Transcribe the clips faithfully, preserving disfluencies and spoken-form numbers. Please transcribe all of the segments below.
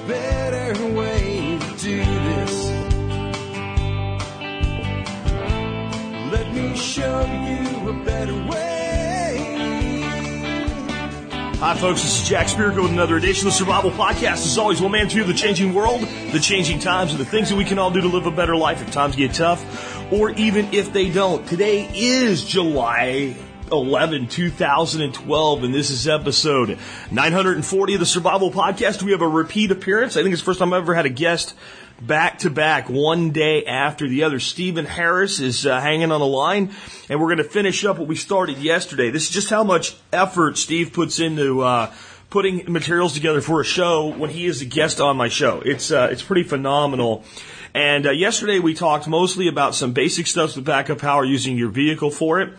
better way to do this. Let me show you a better way. Hi, folks. This is Jack Spirko with another edition of the Survival Podcast. As always, one man view of the changing world, the changing times, and the things that we can all do to live a better life if times get tough, or even if they don't. Today is July eleventh, two thousand twelve, and this is episode nine hundred forty of the Survival Podcast. We have a repeat appearance. I think it's the first time I've ever had a guest back-to-back, one day after the other. Stephen Harris is uh, hanging on the line, and we're going to finish up what we started yesterday. This is just how much effort Steve puts into uh, putting materials together for a show when he is a guest on my show. It's uh, it's pretty phenomenal. And uh, yesterday we talked mostly about some basic stuff with backup power, using your vehicle for it,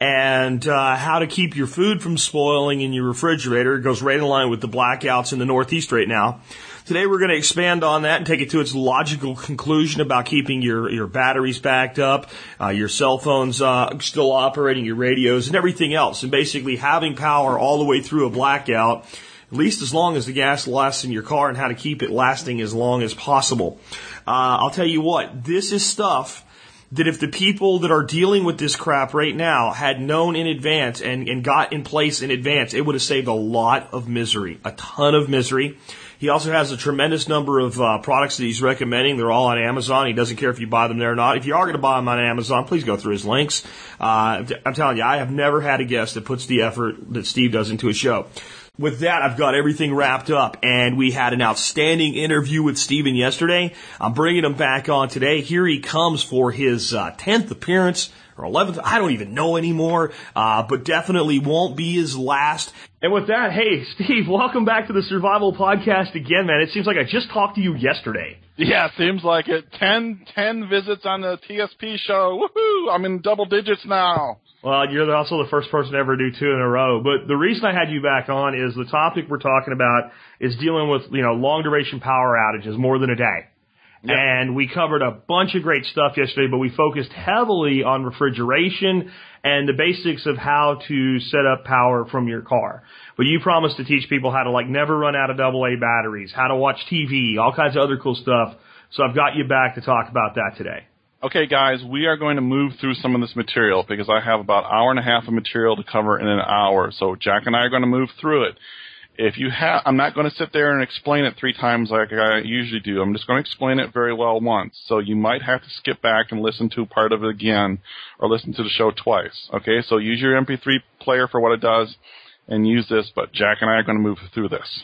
and uh, how to keep your food from spoiling in your refrigerator. It goes right in line with the blackouts in the Northeast right now. Today we're going to expand on that and take it to its logical conclusion about keeping your, your batteries backed up, uh, your cell phones uh, still operating, your radios, and everything else, and basically having power all the way through a blackout, at least as long as the gas lasts in your car, and how to keep it lasting as long as possible. Uh, I'll tell you what, this is stuff that if the people that are dealing with this crap right now had known in advance and, and got in place in advance, it would have saved a lot of misery, a ton of misery. He also has a tremendous number of uh, products that he's recommending. They're all on Amazon. He doesn't care if you buy them there or not. If you are going to buy them on Amazon, please go through his links. Uh, I'm telling you, I have never had a guest that puts the effort that Steve does into a show. With that, I've got everything wrapped up, and we had an outstanding interview with Stephen yesterday. I'm bringing him back on today. Here he comes for his uh, tenth appearance, or eleventh, I don't even know anymore, uh, but definitely won't be his last. And with that, hey, Steve, welcome back to the Survival Podcast again, man. It seems like I just talked to you yesterday. Yeah, seems like it. Ten, ten visits on the T S P show. Woohoo! I'm in double digits now. Well, you're also the first person to ever do two in a row. But the reason I had you back on is the topic we're talking about is dealing with, you know, long-duration power outages, more than a day. Yep. And we covered a bunch of great stuff yesterday, but we focused heavily on refrigeration and the basics of how to set up power from your car. But you promised to teach people how to, like, never run out of double A batteries, how to watch T V, all kinds of other cool stuff. So I've got you back to talk about that today. Okay, guys, we are going to move through some of this material because I have about an hour and a half of material to cover in an hour. So Jack and I are going to move through it. If you have, I'm not going to sit there and explain it three times like I usually do. I'm just going to explain it very well once. So you might have to skip back and listen to part of it again, or listen to the show twice. Okay, so use your M P three player for what it does, and use this. But Jack and I are going to move through this.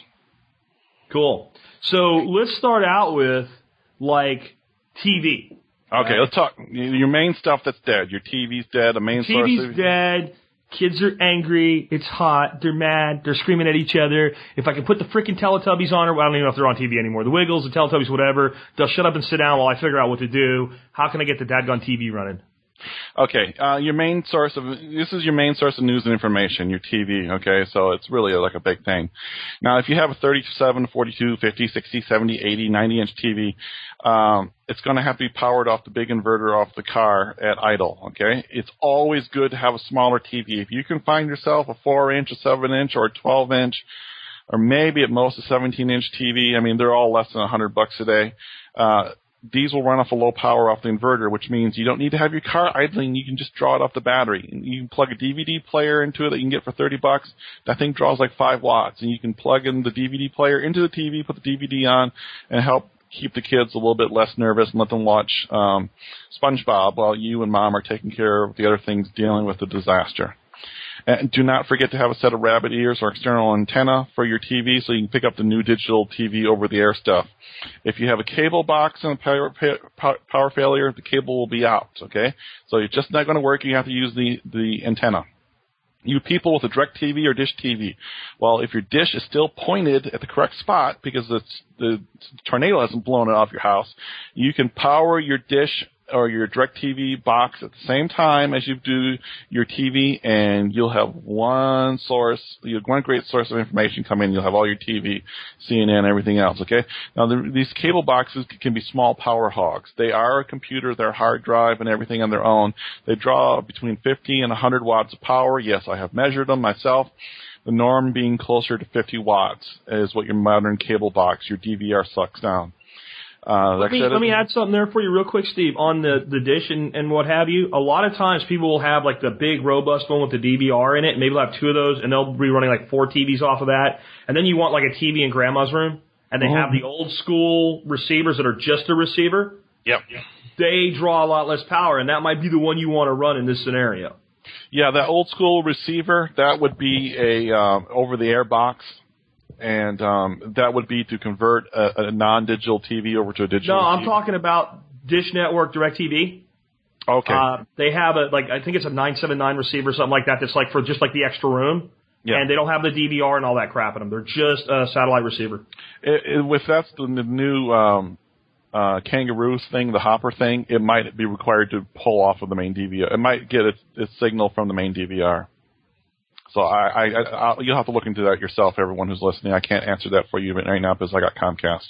Cool. So let's start out with like T V. Okay, right? Let's talk your main stuff that's dead. Your T V's dead. The main T V's source of dead. Kids are angry. It's hot. They're mad. They're screaming at each other. If I can put the freaking Teletubbies on, or well, I don't even know if they're on T V anymore. The Wiggles, the Teletubbies, whatever. They'll shut up and sit down while I figure out what to do. How can I get the dadgone T V running? Okay, uh, your main source of, this is your main source of news and information, your T V, okay, so it's really like a big thing. Now, if you have a thirty-seven, forty-two, fifty, sixty, seventy, eighty, ninety inch T V, um, it's going to have to be powered off the big inverter off the car at idle, okay? It's always good to have a smaller T V. If you can find yourself a four inch, a seven inch, or a twelve inch, or maybe at most a seventeen inch T V, I mean, they're all less than one hundred bucks a day, uh, these will run off a low power off the inverter, which means you don't need to have your car idling. You can just draw it off the battery. You can plug a D V D player into it that you can get for thirty bucks. That thing draws like five watts, and you can plug in the D V D player into the T V, put the D V D on, and help keep the kids a little bit less nervous and let them watch um, SpongeBob while you and Mom are taking care of the other things dealing with the disaster. And do not forget to have a set of rabbit ears or external antenna for your T V so you can pick up the new digital T V over-the-air stuff. If you have a cable box and a power, power failure, the cable will be out, okay? So it's just not going to work. You have to use the, the antenna. You people with a DirecTV or Dish T V, well, if your dish is still pointed at the correct spot because the, the tornado hasn't blown it off your house, you can power your dish or your DirecTV box at the same time as you do your T V, and you'll have one source, you have one great source of information come in. You'll have all your T V, C N N, everything else, okay? Now, the, these cable boxes can be small power hogs. They are a computer, they're a hard drive and everything on their own. They draw between fifty and one hundred watts of power. Yes, I have measured them myself. The norm being closer to fifty watts is what your modern cable box, your D V R, sucks down. Uh, let, me, let me add something there for you real quick, Steve. On the, the dish and, and what have you, a lot of times people will have like the big robust one with the D V R in it. Maybe they'll have two of those, and they'll be running like four T Vs off of that. And then you want like a T V in grandma's room, and they have the old school receivers that are just a receiver. Yep. They draw a lot less power, and that might be the one you want to run in this scenario. Yeah, that old school receiver, that would be a um, over-the-air box. And um, that would be to convert a, a non-digital T V over to a digital No, I'm T V. talking about Dish Network DirecTV. Okay. Uh, they have a, like, I think it's a nine seven nine receiver or something like that that's like for just like the extra room. Yeah. And they don't have the D V R and all that crap in them. They're just a satellite receiver. It, it, with that's the new um, uh, Kangaroo thing, the Hopper thing, it might be required to pull off of the main D V R. It might get its, its signal from the main D V R. So I, I, I, you'll have to look into that yourself, everyone who's listening. I can't answer that for you right now because I got Comcast.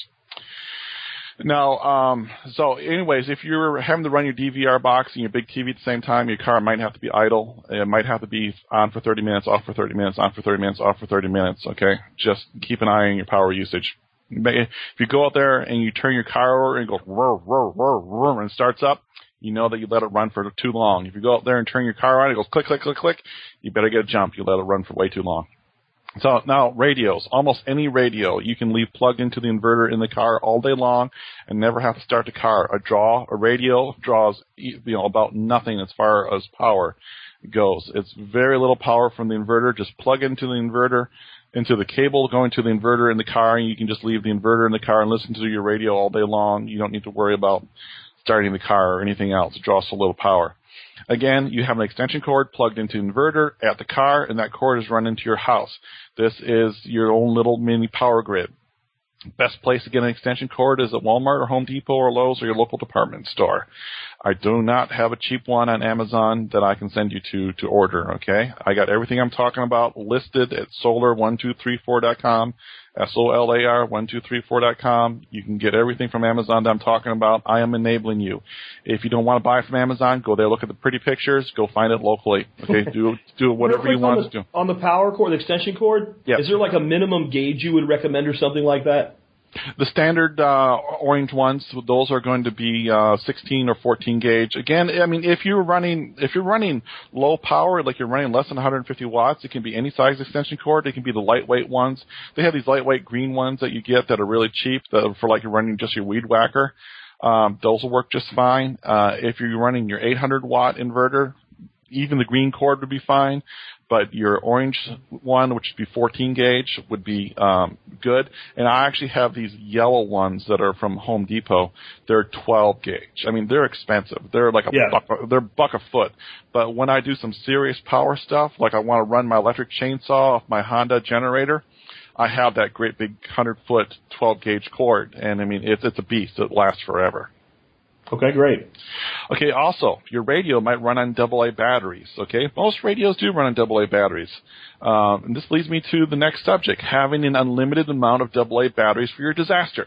Now, um, so anyways, if you're having to run your D V R box and your big T V at the same time, your car might have to be idle. It might have to be on for thirty minutes, off for thirty minutes, on for thirty minutes, off for thirty minutes, okay? Just keep an eye on your power usage. If you go out there and you turn your car over and it goes roar, roar, roar, roar, and starts up, you know that you let it run for too long. If you go out there and turn your car on, it goes click, click, click, click, you better get a jump. You let it run for way too long. So now radios, almost any radio you can leave plugged into the inverter in the car all day long and never have to start the car. A draw, a radio draws, you know, about nothing as far as power goes. It's very little power from the inverter. Just plug into the inverter, into the cable going to the inverter in the car, and you can just leave the inverter in the car and listen to your radio all day long. You don't need to worry about starting the car or anything else. It draws so little power. Again, you have an extension cord plugged into the inverter at the car, and that cord is run into your house. This is your own little mini power grid. Best place to get an extension cord is at Walmart or Home Depot or Lowe's or your local department store. I do not have a cheap one on Amazon that I can send you to to order, okay? I got everything I'm talking about listed at solar one two three four dot com, S O L A R one two three four dot com. You can get everything from Amazon that I'm talking about. I am enabling you. If you don't want to buy it from Amazon, go there, look at the pretty pictures, go find it locally, okay? Do do whatever you want the, to do. On the power cord, the extension cord, yep. Is there like a minimum gauge you would recommend or something like that? The standard uh, orange ones, those are going to be uh, sixteen or fourteen gauge. Again, I mean, if you're running if you're running low power, like you're running less than one hundred fifty watts, it can be any size extension cord. It can be the lightweight ones. They have these lightweight green ones that you get that are really cheap, that are for like you're running just your weed whacker. Um, those will work just fine. Uh, if you're running your eight hundred watt inverter, even the green cord would be fine. But your orange one, which would be fourteen gauge, would be um, good. And I actually have these yellow ones that are from Home Depot. They're twelve gauge. I mean, they're expensive. They're like a yeah. buck. They're buck a foot. But when I do some serious power stuff, like I want to run my electric chainsaw off my Honda generator, I have that great big hundred foot twelve gauge cord. And I mean, it's it's a beast. It lasts forever. Okay, great. Okay, also, your radio might run on double A batteries, okay? Most radios do run on double A batteries. Um, and this leads me to the next subject, having an unlimited amount of double A batteries for your disaster.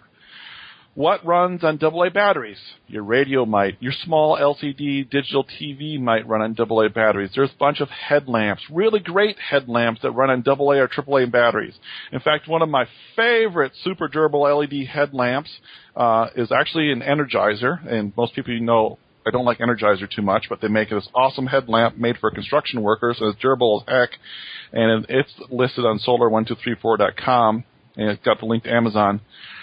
What runs on double A batteries? Your radio might. Your small L C D digital T V might run on double A batteries. There's a bunch of headlamps, really great headlamps that run on double A or triple A batteries. In fact, one of my favorite super durable L E D headlamps uh, is actually an Energizer, and most people you know I don't like Energizer too much, but they make this awesome headlamp made for construction workers, and it's durable as heck, and it's listed on solar one two three four dot com, and it's got the link to Amazon.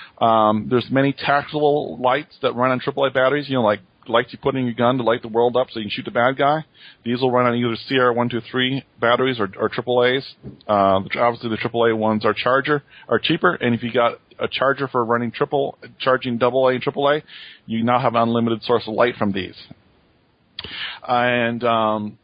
Um, there's many tactical lights that run on triple A batteries, you know, like lights you put in your gun to light the world up so you can shoot the bad guy. These will run on either C R one two three batteries or, or triple A's. Uh, obviously, the triple A ones are charger are cheaper, and if you got a charger for running triple, charging double A and triple A, you now have an unlimited source of light from these. And um,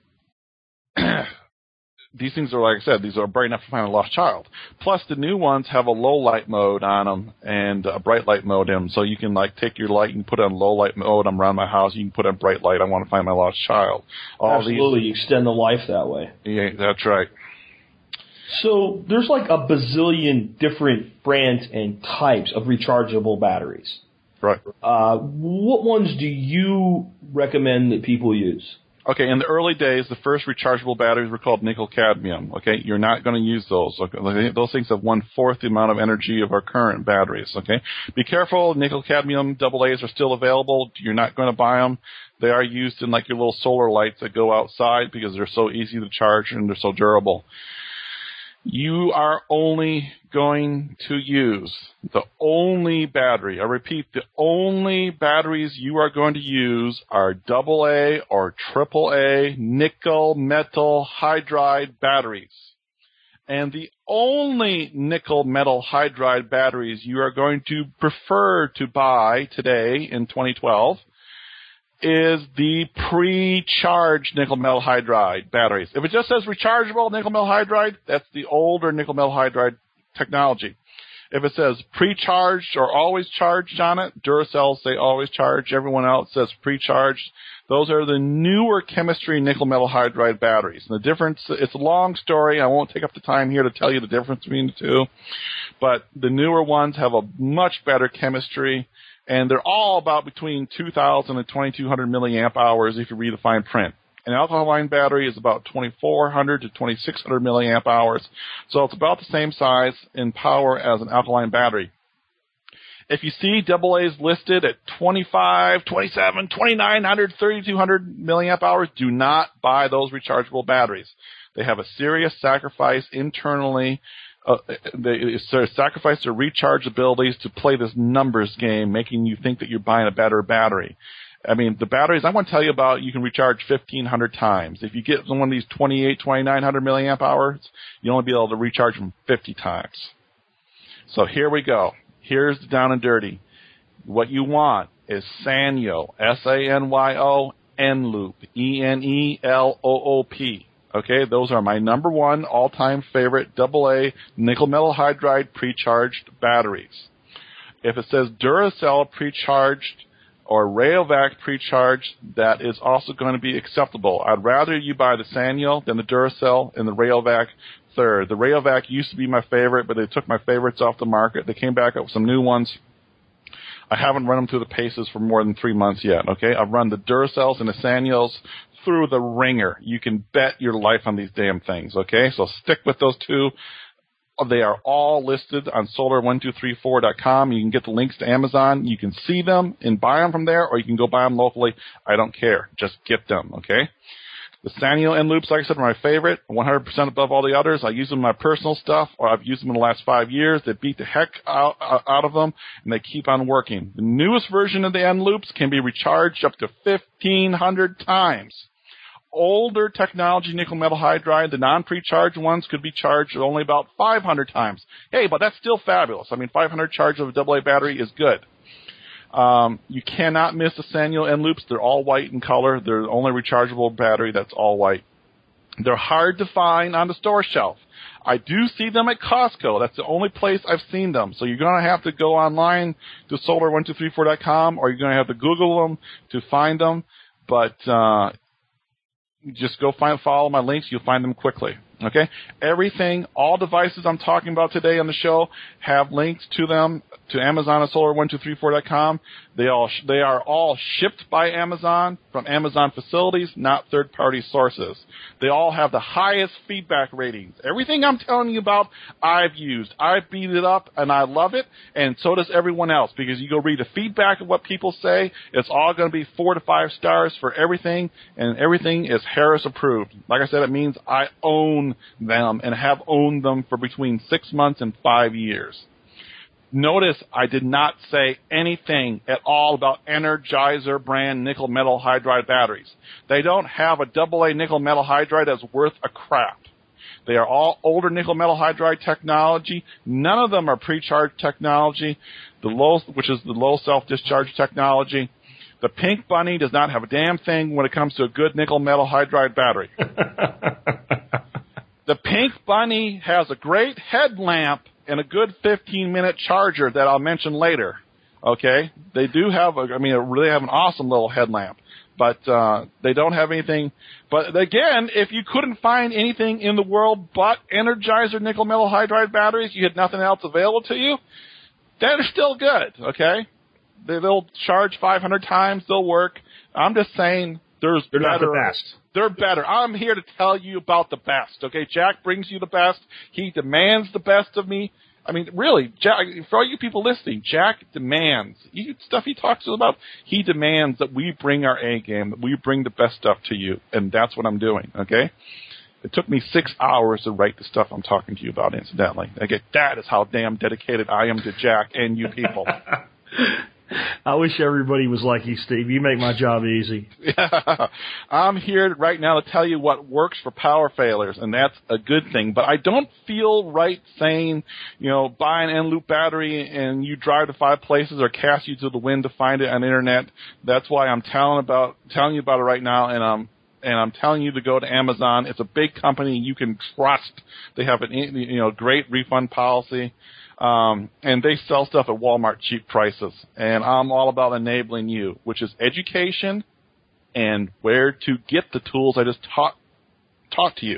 these things are, like I said, these are bright enough to find a lost child. Plus, the new ones have a low light mode on them and a bright light mode in them. So you can, like, take your light and put it on low light mode. I'm around my house. You can put on bright light. I want to find my lost child. All Absolutely. These, you extend the life that way. Yeah, that's right. So there's like a bazillion different brands and types of rechargeable batteries. Right. Uh, what ones do you recommend that people use? Okay, in the early days, the first rechargeable batteries were called nickel-cadmium. Okay, you're not going to use those. Okay? Those things have one-fourth the amount of energy of our current batteries. Okay, be careful. Nickel-cadmium double A's are still available. You're not going to buy them. They are used in like your little solar lights that go outside because they're so easy to charge and they're so durable. You are only going to use the only battery. I repeat, the only batteries you are going to use are double A or triple A nickel metal hydride batteries. And the only nickel metal hydride batteries you are going to prefer to buy today in twenty twelve is the pre-charged nickel metal hydride batteries. If it just says rechargeable nickel metal hydride, that's the older nickel metal hydride technology. If it says pre-charged or always charged on it, Duracells say always charged, everyone else says pre-charged. Those are the newer chemistry nickel metal hydride batteries. And the difference, it's a long story. I won't take up the time here to tell you the difference between the two. But the newer ones have a much better chemistry. And they're all about between two thousand and twenty-two hundred milliamp hours if you read the fine print. An alkaline battery is about twenty-four hundred to twenty-six hundred milliamp hours. So it's about the same size in power as an alkaline battery. If you see double A's listed at twenty-five, twenty-seven, twenty-nine hundred, thirty-two hundred milliamp hours, do not buy those rechargeable batteries. They have a serious sacrifice internally. Uh, they sacrifice their recharge abilities to play this numbers game, making you think that you're buying a better battery. I mean, the batteries I want to tell you about, you can recharge fifteen hundred times. If you get one of these twenty-eight, twenty-nine hundred milliamp hours, you only be able to recharge them fifty times. So here we go. Here's the down and dirty. What you want is Sanyo, S A N Y O, N-Loop, E N E L O O P. Okay, those are my number one all-time favorite double A nickel metal hydride pre-charged batteries. If it says Duracell pre-charged or Rayovac pre-charged, that is also going to be acceptable. I'd rather you buy the Sanyo than the Duracell and the Rayovac third. The Rayovac used to be my favorite, but they took my favorites off the market. They came back up with some new ones. I haven't run them through the paces for more than three months yet, okay? I've run the Duracells and the Sanyos through the ringer. You can bet your life on these damn things, okay? So stick with those two. They are all listed on solar one two three four dot com. You can get the links to Amazon. You can see them and buy them from there, or you can go buy them locally. I don't care. Just get them, okay? The Sanyo N-Loops, like I said, are my favorite, one hundred percent above all the others. I use them in my personal stuff, or I've used them in the last five years. They beat the heck out, out of them, and they keep on working. The newest version of the N-Loops can be recharged up to fifteen hundred times. Older technology nickel metal hydride, the non-pre-charged ones could be charged only about five hundred times. Hey, but that's still fabulous. I mean, five hundred charge of a double A battery is good. Um, you cannot miss the Sanyo N-Loops. They're all white in color. They're the only rechargeable battery that's all white. They're hard to find on the store shelf. I do see them at Costco. That's the only place I've seen them. So you're going to have to go online to solar one two three four dot com, or you're going to have to Google them to find them. But uh, just go find, follow my links. You'll find them quickly. Okay? Everything, all devices I'm talking about today on the show have links to them to Amazon at solar one two three four dot com. They all they are all shipped by Amazon from Amazon facilities, not third-party sources. They all have the highest feedback ratings. Everything I'm telling you about, I've used. I've beat it up, and I love it, and so does everyone else, because you go read the feedback of what people say. It's all going to be four to five stars for everything, and everything is Harris approved. Like I said, it means I own them and have owned them for between six months and five years. Notice I did not say anything at all about Energizer brand nickel metal hydride batteries. They don't have a double A nickel metal hydride that's worth a crap. They are all older nickel metal hydride technology. None of them are pre-charged technology, the low, which is the low self-discharge technology. The Pink Bunny does not have a damn thing when it comes to a good nickel metal hydride battery. The Pink Bunny has a great headlamp and a good fifteen-minute charger that I'll mention later, okay? They do have, a, I mean, they have an awesome little headlamp, but uh, they don't have anything. But again, if you couldn't find anything in the world but Energizer nickel metal hydride batteries, you had nothing else available to you, they're still good, okay? They, they'll charge five hundred times, they'll work. I'm just saying, There's They're not better, the best. They're better. I'm here to tell you about the best, okay? Jack brings you the best. He demands the best of me. I mean, really, Jack, for all you people listening, Jack demands. You, stuff he talks about, he demands that we bring our A game, that we bring the best stuff to you, and that's what I'm doing, okay? It took me six hours to write the stuff I'm talking to you about, incidentally. Okay, that is how damn dedicated I am to Jack and you people. I wish everybody was like you, Steve. You make my job easy. Yeah. I'm here right now to tell you what works for power failures, and that's a good thing. But I don't feel right saying, you know, buy an N-loop battery and you drive to five places or cast you to the wind to find it on the internet. That's why I'm telling about telling you about it right now, and I'm and I'm telling you to go to Amazon. It's a big company you can trust. They have an you know great refund policy. Um, and they sell stuff at Walmart cheap prices. And I'm all about enabling you, which is education and where to get the tools I just taught taught to you.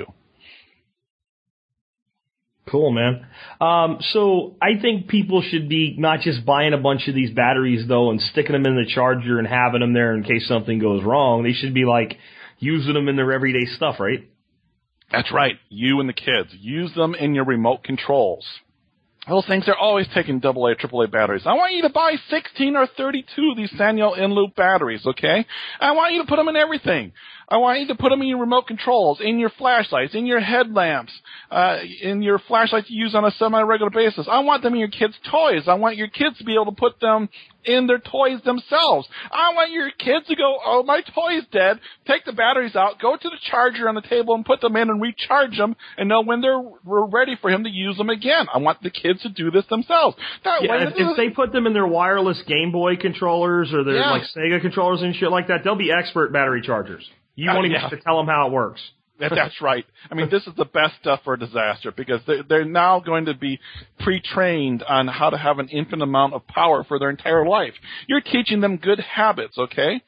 Cool, man. Um, so I think people should be not just buying a bunch of these batteries, though, and sticking them in the charger and having them there in case something goes wrong. They should be, like, using them in their everyday stuff, right? That's right. You and the kids. Use them in your remote controls. Those things are always taking double A, triple A batteries. I want you to buy sixteen or thirty-two of these Sanyo N-loop batteries, okay? I want you to put them in everything. I want you to put them in your remote controls, in your flashlights, in your headlamps, uh, in your flashlights you use on a semi-regular basis. I want them in your kids' toys. I want your kids to be able to put them in their toys themselves. I want your kids to go, oh, my toy's dead, take the batteries out, go to the charger on the table and put them in and recharge them and know when they're ready for him to use them again. I want the kids to do this themselves. That yeah, way, if, if they put them in their wireless Game Boy controllers or their yeah. like Sega controllers and shit like that, they'll be expert battery chargers. You won't uh, even yeah. have to tell them how it works. That's right. I mean, this is the best stuff for a disaster because they're, they're now going to be pre-trained on how to have an infinite amount of power for their entire life. You're teaching them good habits, okay?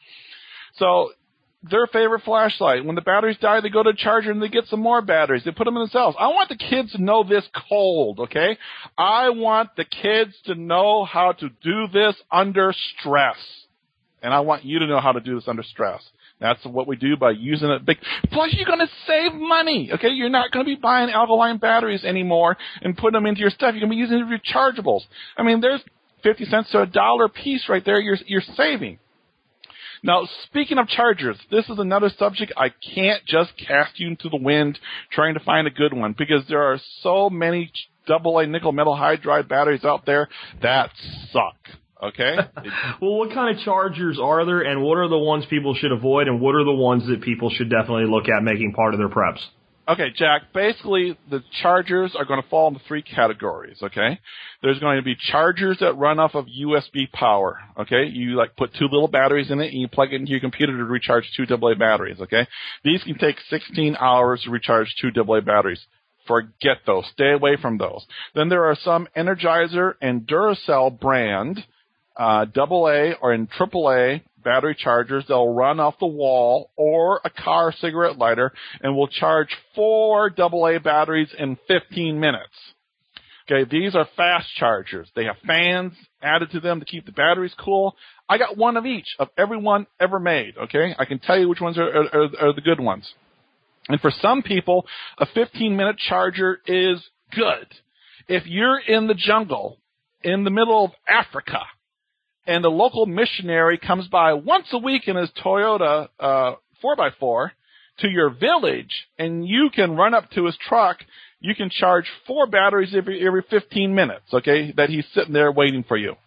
So their favorite flashlight, when the batteries die, they go to a charger and they get some more batteries. They put them in themselves. I want the kids to know this cold, okay? I want the kids to know how to do this under stress. And I want you to know how to do this under stress. That's what we do by using it big. Plus, you're going to save money, okay? You're not going to be buying alkaline batteries anymore and putting them into your stuff. You're going to be using it for your chargeables. I mean, there's fifty cents to a dollar a piece right there you're, you're saving. Now, speaking of chargers, this is another subject I can't just cast you into the wind trying to find a good one because there are so many double A nickel metal hydride batteries out there that suck. Okay. Well, what kind of chargers are there, and what are the ones people should avoid, and what are the ones that people should definitely look at making part of their preps? Okay, Jack, basically the chargers are going to fall into three categories, okay? There's going to be chargers that run off of U S B power, okay? You, like, put two little batteries in it, and you plug it into your computer to recharge two double A batteries, okay? These can take sixteen hours to recharge two double A batteries. Forget those. Stay away from those. Then there are some Energizer and Duracell brand Uh, double A or in triple A battery chargers. They'll run off the wall or a car cigarette lighter and will charge four double A batteries in fifteen minutes. Okay, these are fast chargers. They have fans added to them to keep the batteries cool. I got one of each of every one ever made, okay? I can tell you which ones are, are, are the good ones. And for some people, a fifteen-minute charger is good. If you're in the jungle, in the middle of Africa, and the local missionary comes by once a week in his Toyota uh, four by four to your village, and you can run up to his truck, you can charge four batteries every every fifteen minutes, okay, that he's sitting there waiting for you.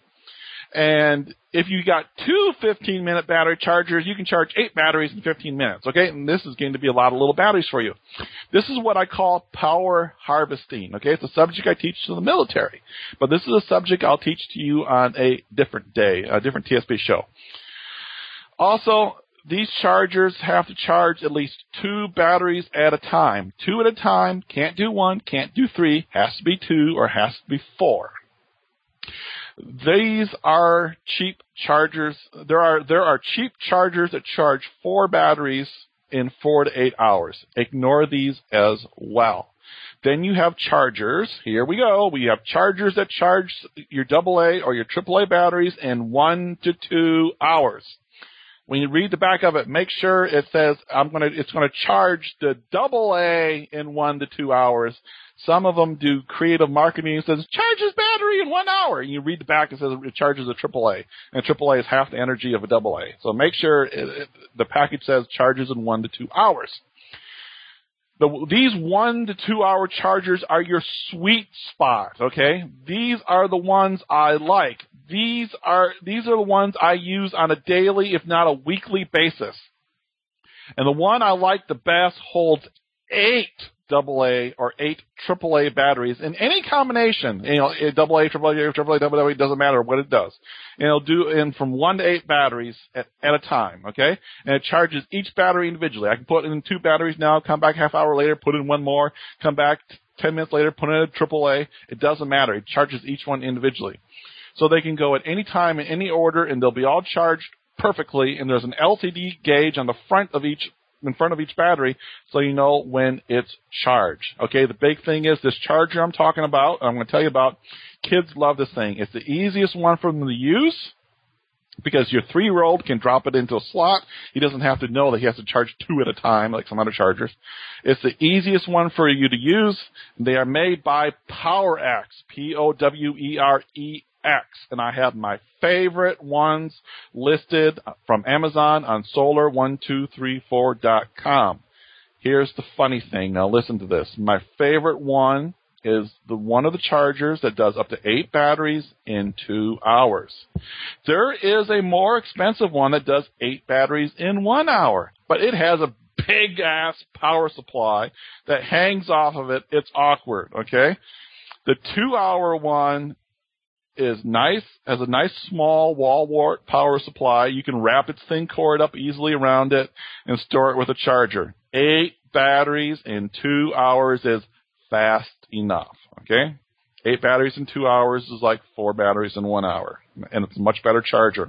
And if you got two fifteen-minute battery chargers, you can charge eight batteries in fifteen minutes, okay? And this is going to be a lot of little batteries for you. This is what I call power harvesting, okay? It's a subject I teach to the military. But this is a subject I'll teach to you on a different day, a different T S P show. Also, these chargers have to charge at least two batteries at a time. Two at a time, can't do one, can't do three, has to be two or has to be four. These are cheap chargers. There are there are cheap chargers that charge four batteries in four to eight hours. Ignore these as well. Then you have chargers. Here we go. We have chargers that charge your double A or your triple A batteries in one to two hours. when you read the back of it, make sure it says I'm gonna. It's gonna charge the double A in one to two hours. Some of them do creative marketing and says charges battery in one hour. And you read the back, it says it charges a triple A, and triple A is half the energy of a double A. So make sure it, it, the package says charges in one to two hours. The, these one to two hour chargers are your sweet spot, okay? These are the ones I like. These are, these are the ones I use on a daily, if not a weekly basis. And the one I like the best holds eight double A or eight triple A batteries in any combination. You know, double A, triple A, triple A, double A, it doesn't matter what it does. And it'll do in from one to eight batteries at, at a time, okay? And it charges each battery individually. I can put in two batteries now, come back half hour later, put in one more, come back ten minutes later, put in a triple A. It doesn't matter. It charges each one individually. So they can go at any time in any order, and they'll be all charged perfectly. And there's an L C D gauge on the front of each in front of each battery, so you know when it's charged. Okay, the big thing is this charger I'm talking about, I'm going to tell you about, kids love this thing. It's the easiest one for them to use because your three-year-old can drop it into a slot. He doesn't have to know that he has to charge two at a time like some other chargers. It's the easiest one for you to use. They are made by PowerX, P O W E R E X, and I have my favorite ones listed from Amazon on solar one two three four dot com. Here's the funny thing. Now listen to this. My favorite one is the one of the chargers that does up to eight batteries in two hours. There is a more expensive one that does eight batteries in one hour, but it has a big-ass power supply that hangs off of it. It's awkward, okay? The two-hour one is nice, has a nice small wall wart power supply. You can wrap its thin cord up easily around it and store it with a charger. Eight batteries in two hours is fast enough, okay? Eight batteries in two hours is like four batteries in one hour, and it's a much better charger.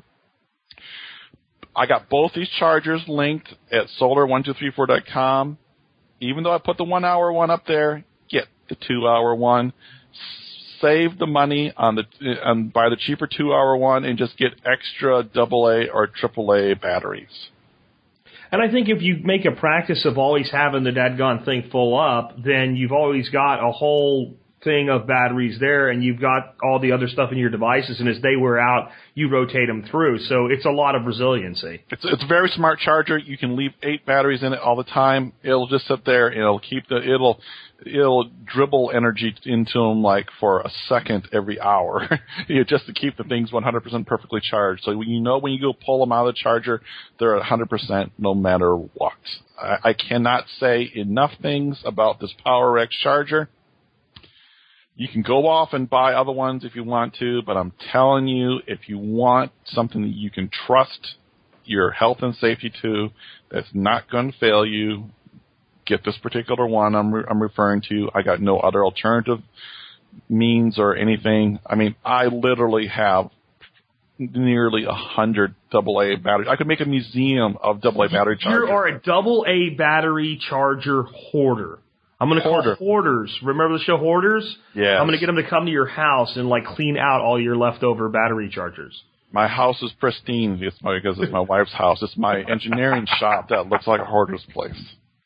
I got both these chargers linked at solar one two three four dot com. Even though I put the one-hour one up there, get the two-hour one. Save the money on the on buy the cheaper two-hour one and just get extra double A or triple A batteries. And I think if you make a practice of always having the dadgone thing full up, then you've always got a whole thing of batteries there, and you've got all the other stuff in your devices, and as they wear out, you rotate them through. So it's a lot of resiliency. It's, it's a very smart charger. You can leave eight batteries in it all the time. It'll just sit there, and it'll keep the it'll it'll dribble energy into them like for a second every hour, you know, just to keep the things one hundred percent perfectly charged. So you know when you go pull them out of the charger, they're at one hundred percent no matter what. I, I cannot say enough things about this PowerX charger. You can go off and buy other ones if you want to, but I'm telling you, if you want something that you can trust your health and safety to, that's not going to fail you, get this particular one I'm, re- I'm referring to. I got no other alternative means or anything. I mean, I literally have nearly a hundred double A batteries. I could make a museum of double A battery chargers. You are a double A battery charger hoarder. I'm going to call Hoarder. Hoarders. Remember the show Hoarders? Yeah. I'm going to get them to come to your house and like clean out all your leftover battery chargers. My house is pristine it's my, because it's my wife's house. It's my engineering shop that looks like a hoarder's place.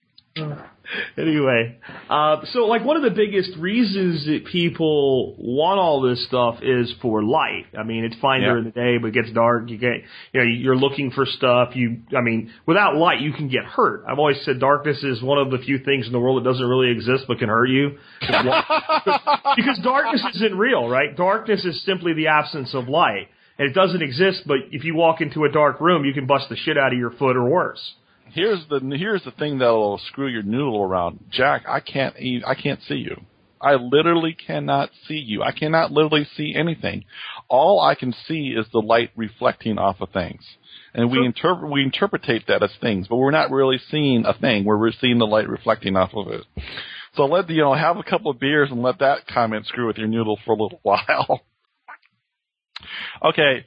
Anyway, uh, so like one of the biggest reasons that people want all this stuff is for light. I mean, it's fine Yeah. during the day, but it gets dark. You get, you know, you're looking for stuff. You, I mean, without light, you can get hurt. I've always said darkness is one of the few things in the world that doesn't really exist but can hurt you. Because darkness isn't real, right? Darkness is simply the absence of light. And it doesn't exist, but if you walk into a dark room, you can bust the shit out of your foot or worse. Here's the here's the thing that'll screw your noodle around, Jack. I can't eat, I can't see you. I literally cannot see you. I cannot literally see anything. All I can see is the light reflecting off of things, and we interpret we interpretate that as things, but we're not really seeing a thing. We're seeing the light reflecting off of it. So let you know, have a couple of beers and let that comment screw with your noodle for a little while. Okay.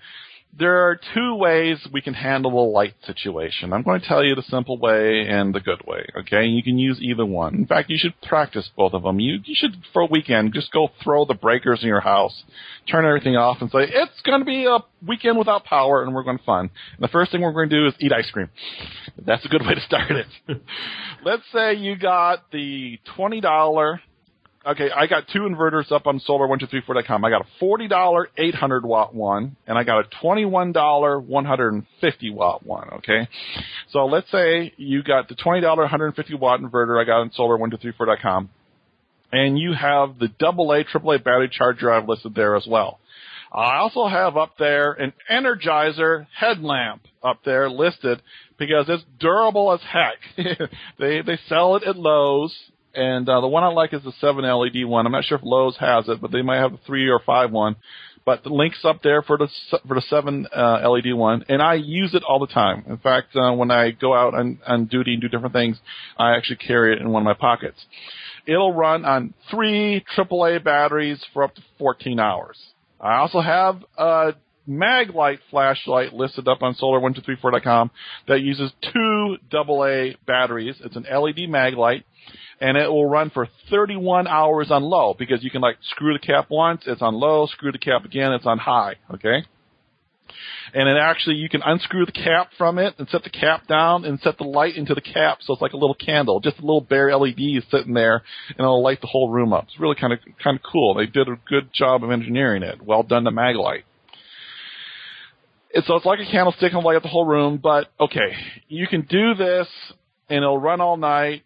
there are two ways we can handle a light situation. I'm going to tell you the simple way and the good way, okay? You can use either one. In fact, you should practice both of them. You, you should, for a weekend, just go throw the breakers in your house, turn everything off, and say, it's going to be a weekend without power, and we're going to have fun. And the first thing we're going to do is eat ice cream. That's a good way to start it. Let's say you got the twenty dollars... Okay, I got two inverters up on solar one two three four dot com. I got a forty dollars eight hundred watt one, and I got a twenty-one dollars one hundred fifty watt one, okay? So let's say you got the twenty dollars one hundred fifty watt inverter I got on solar one two three four dot com, and you have the double A, triple A battery charger I've listed there as well. I also have up there an Energizer headlamp up there listed because it's durable as heck. they they sell it at Lowe's. And uh, the one I like is the seven L E D one. I'm not sure if Lowe's has it, but they might have the three or five one. But the link's up there for the for the seven uh, L E D one, and I use it all the time. In fact, uh, when I go out on, on duty and do different things, I actually carry it in one of my pockets. It'll run on three triple A batteries for up to fourteen hours. I also have a Maglite flashlight listed up on solar one two three four dot com that uses two double A batteries. It's an L E D Maglite. And it will run for thirty-one hours on low because you can, like, screw the cap once, it's on low, screw the cap again, it's on high, okay? And it actually, you can unscrew the cap from it and set the cap down and set the light into the cap so it's like a little candle, just a little bare L E D sitting there, and it'll light the whole room up. It's really kind of kind of cool. They did a good job of engineering it. Well done to Maglite. It's, so it's like a candlestick and it'll light up the whole room, but, okay, you can do this, and it'll run all night.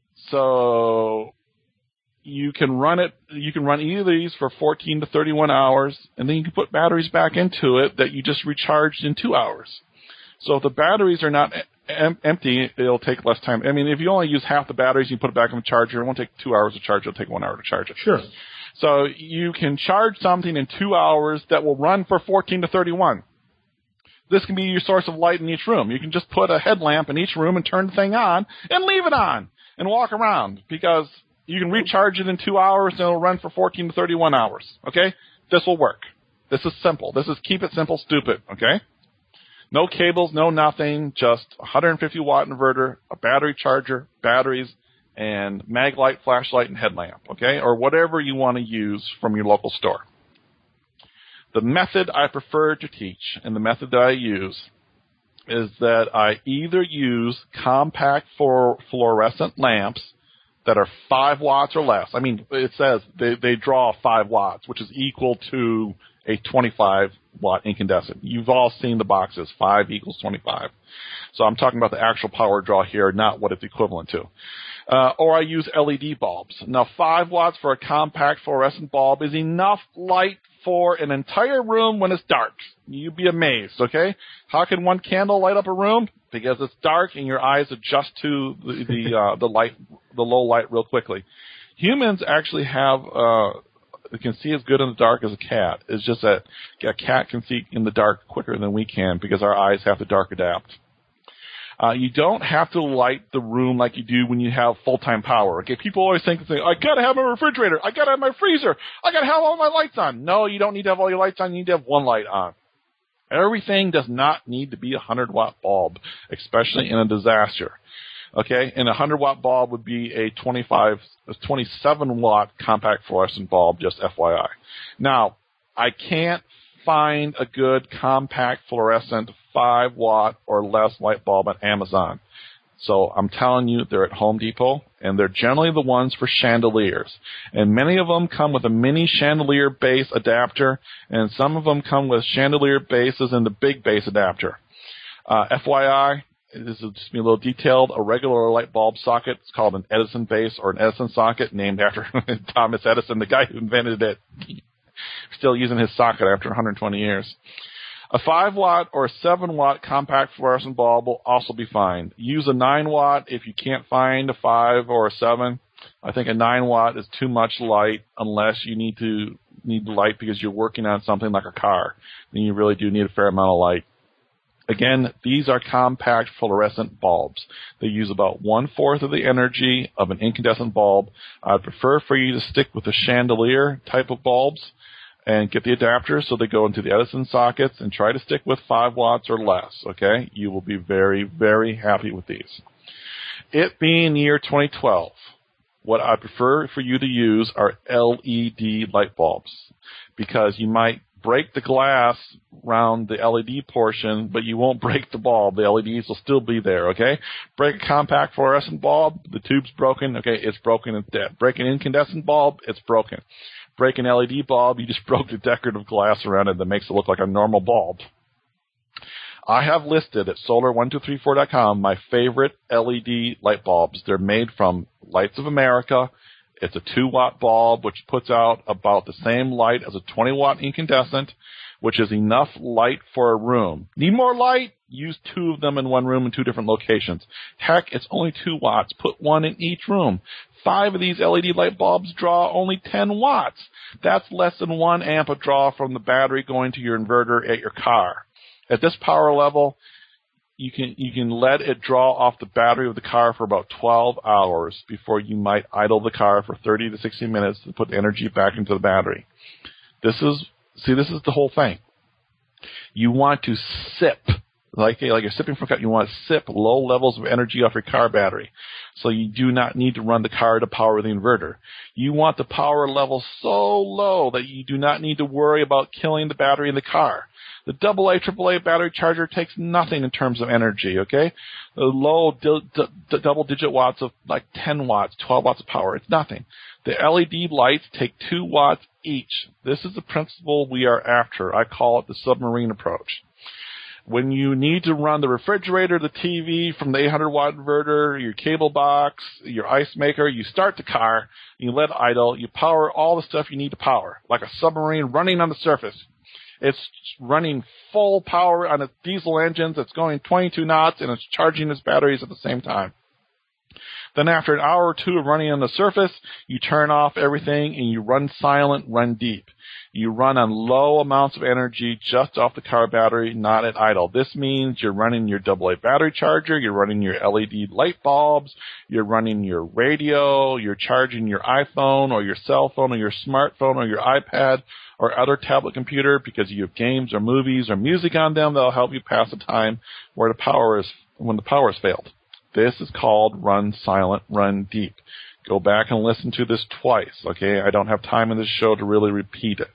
So you can run it, you can run either of these for fourteen to thirty-one hours, and then you can put batteries back into it that you just recharged in two hours. So if the batteries are not em- empty, it'll take less time. I mean, if you only use half the batteries, you put it back on the charger, it won't take two hours to charge, it'll take one hour to charge it. Sure. So you can charge something in two hours that will run for fourteen to thirty-one. This can be your source of light in each room. You can just put a headlamp in each room and turn the thing on and leave it on and walk around because you can recharge it in two hours and it'll run for fourteen to thirty-one hours. Okay? This will work. This is simple. This is keep it simple, stupid. Okay? No cables, no nothing, just a one hundred fifty watt inverter, a battery charger, batteries, and Maglite flashlight and headlamp. Okay? Or whatever you want to use from your local store. The method I prefer to teach and the method that I use is that I either use compact for fluorescent lamps that are five watts or less. I mean, it says they, they draw five watts, which is equal to a twenty-five watt incandescent. You've all seen the boxes, five equals twenty-five. So I'm talking about the actual power draw here, not what it's equivalent to. Uh, or I use L E D bulbs. Now, five watts for a compact fluorescent bulb is enough light for an entire room when it's dark. You'd be amazed, okay? How can one candle light up a room? Because it's dark and your eyes adjust to the the, uh, the light, the low light, real quickly. Humans actually have uh, can see as good in the dark as a cat. It's just that a cat can see in the dark quicker than we can because our eyes have to dark adapt. Uh, you don't have to light the room like you do when you have full-time power. Okay, people always think, I gotta have my refrigerator, I gotta have my freezer, I gotta have all my lights on. No, you don't need to have all your lights on, you need to have one light on. Everything does not need to be a one hundred watt bulb, especially in a disaster. Okay, and a one hundred watt bulb would be a twenty-five, twenty-seven watt compact fluorescent bulb, just F Y I. Now, I can't find a good compact fluorescent five watt or less light bulb on Amazon. So I'm telling you, they're at Home Depot, and they're generally the ones for chandeliers. And many of them come with a mini chandelier base adapter, and some of them come with chandelier bases and the big base adapter. Uh, F Y I, this is just be a little detailed, a regular light bulb socket, it's called an Edison base or an Edison socket, named after Thomas Edison, the guy who invented it. Still using his socket after one hundred twenty years. A five watt or seven watt compact fluorescent bulb will also be fine. Use a nine watt if you can't find a five or a seven. I think a nine watt is too much light unless you need to need light because you're working on something like a car. Then you really do need a fair amount of light. Again, these are compact fluorescent bulbs. They use about one-fourth of the energy of an incandescent bulb. I'd prefer for you to stick with the chandelier type of bulbs. and get the adapters so they go into the Edison sockets, and try to stick with five watts or less, okay? You will be very, very happy with these. It being year twenty twelve, what I prefer for you to use are L E D light bulbs, because you might break the glass around the L E D portion, but you won't break the bulb. The L E Ds will still be there, okay? Break a compact fluorescent bulb, the tube's broken, okay, it's broken, it's dead. Break an incandescent bulb, it's broken. Break an L E D bulb, you just broke the decorative glass around it that makes it look like a normal bulb. I have listed at solar one two three four dot com my favorite L E D light bulbs. They're made from Lights of America. It's a two watt bulb, which puts out about the same light as a twenty watt incandescent, which is enough light for a room. Need more light? Use two of them in one room in two different locations. Heck, it's only two watts. Put one in each room. Five of these L E D light bulbs draw only ten watts. That's less than one amp of draw from the battery going to your inverter at your car. At this power level, you can you can let it draw off the battery of the car for about twelve hours before you might idle the car for thirty to sixty minutes to put the energy back into the battery. This is see this is the whole thing. You want to sip like like you're sipping from a cup. You want to sip low levels of energy off your car battery, so you do not need to run the car to power the inverter. You want the power level so low that you do not need to worry about killing the battery in the car. The double A, triple A battery charger takes nothing in terms of energy, okay? The low d- d- double-digit watts of like ten watts, twelve watts of power, it's nothing. The L E D lights take two watts each. This is the principle we are after. I call it the submarine approach. When you need to run the refrigerator, the T V from the eight hundred watt inverter, your cable box, your ice maker, you start the car, you let it idle, you power all the stuff you need to power, like a submarine running on the surface. It's running full power on its diesel engines. It's going twenty-two knots, and it's charging its batteries at the same time. Then after an hour or two of running on the surface, you turn off everything, and you run silent, run deep. You run on low amounts of energy just off the car battery, not at idle. This means you're running your double A battery charger, you're running your L E D light bulbs, you're running your radio, you're charging your iPhone or your cell phone or your smartphone or your iPad or other tablet computer because you have games or movies or music on them that'll help you pass the time where the power is when the power has failed. This is called run silent, run deep. Go back and listen to this twice, okay? I don't have time in this show to really repeat it.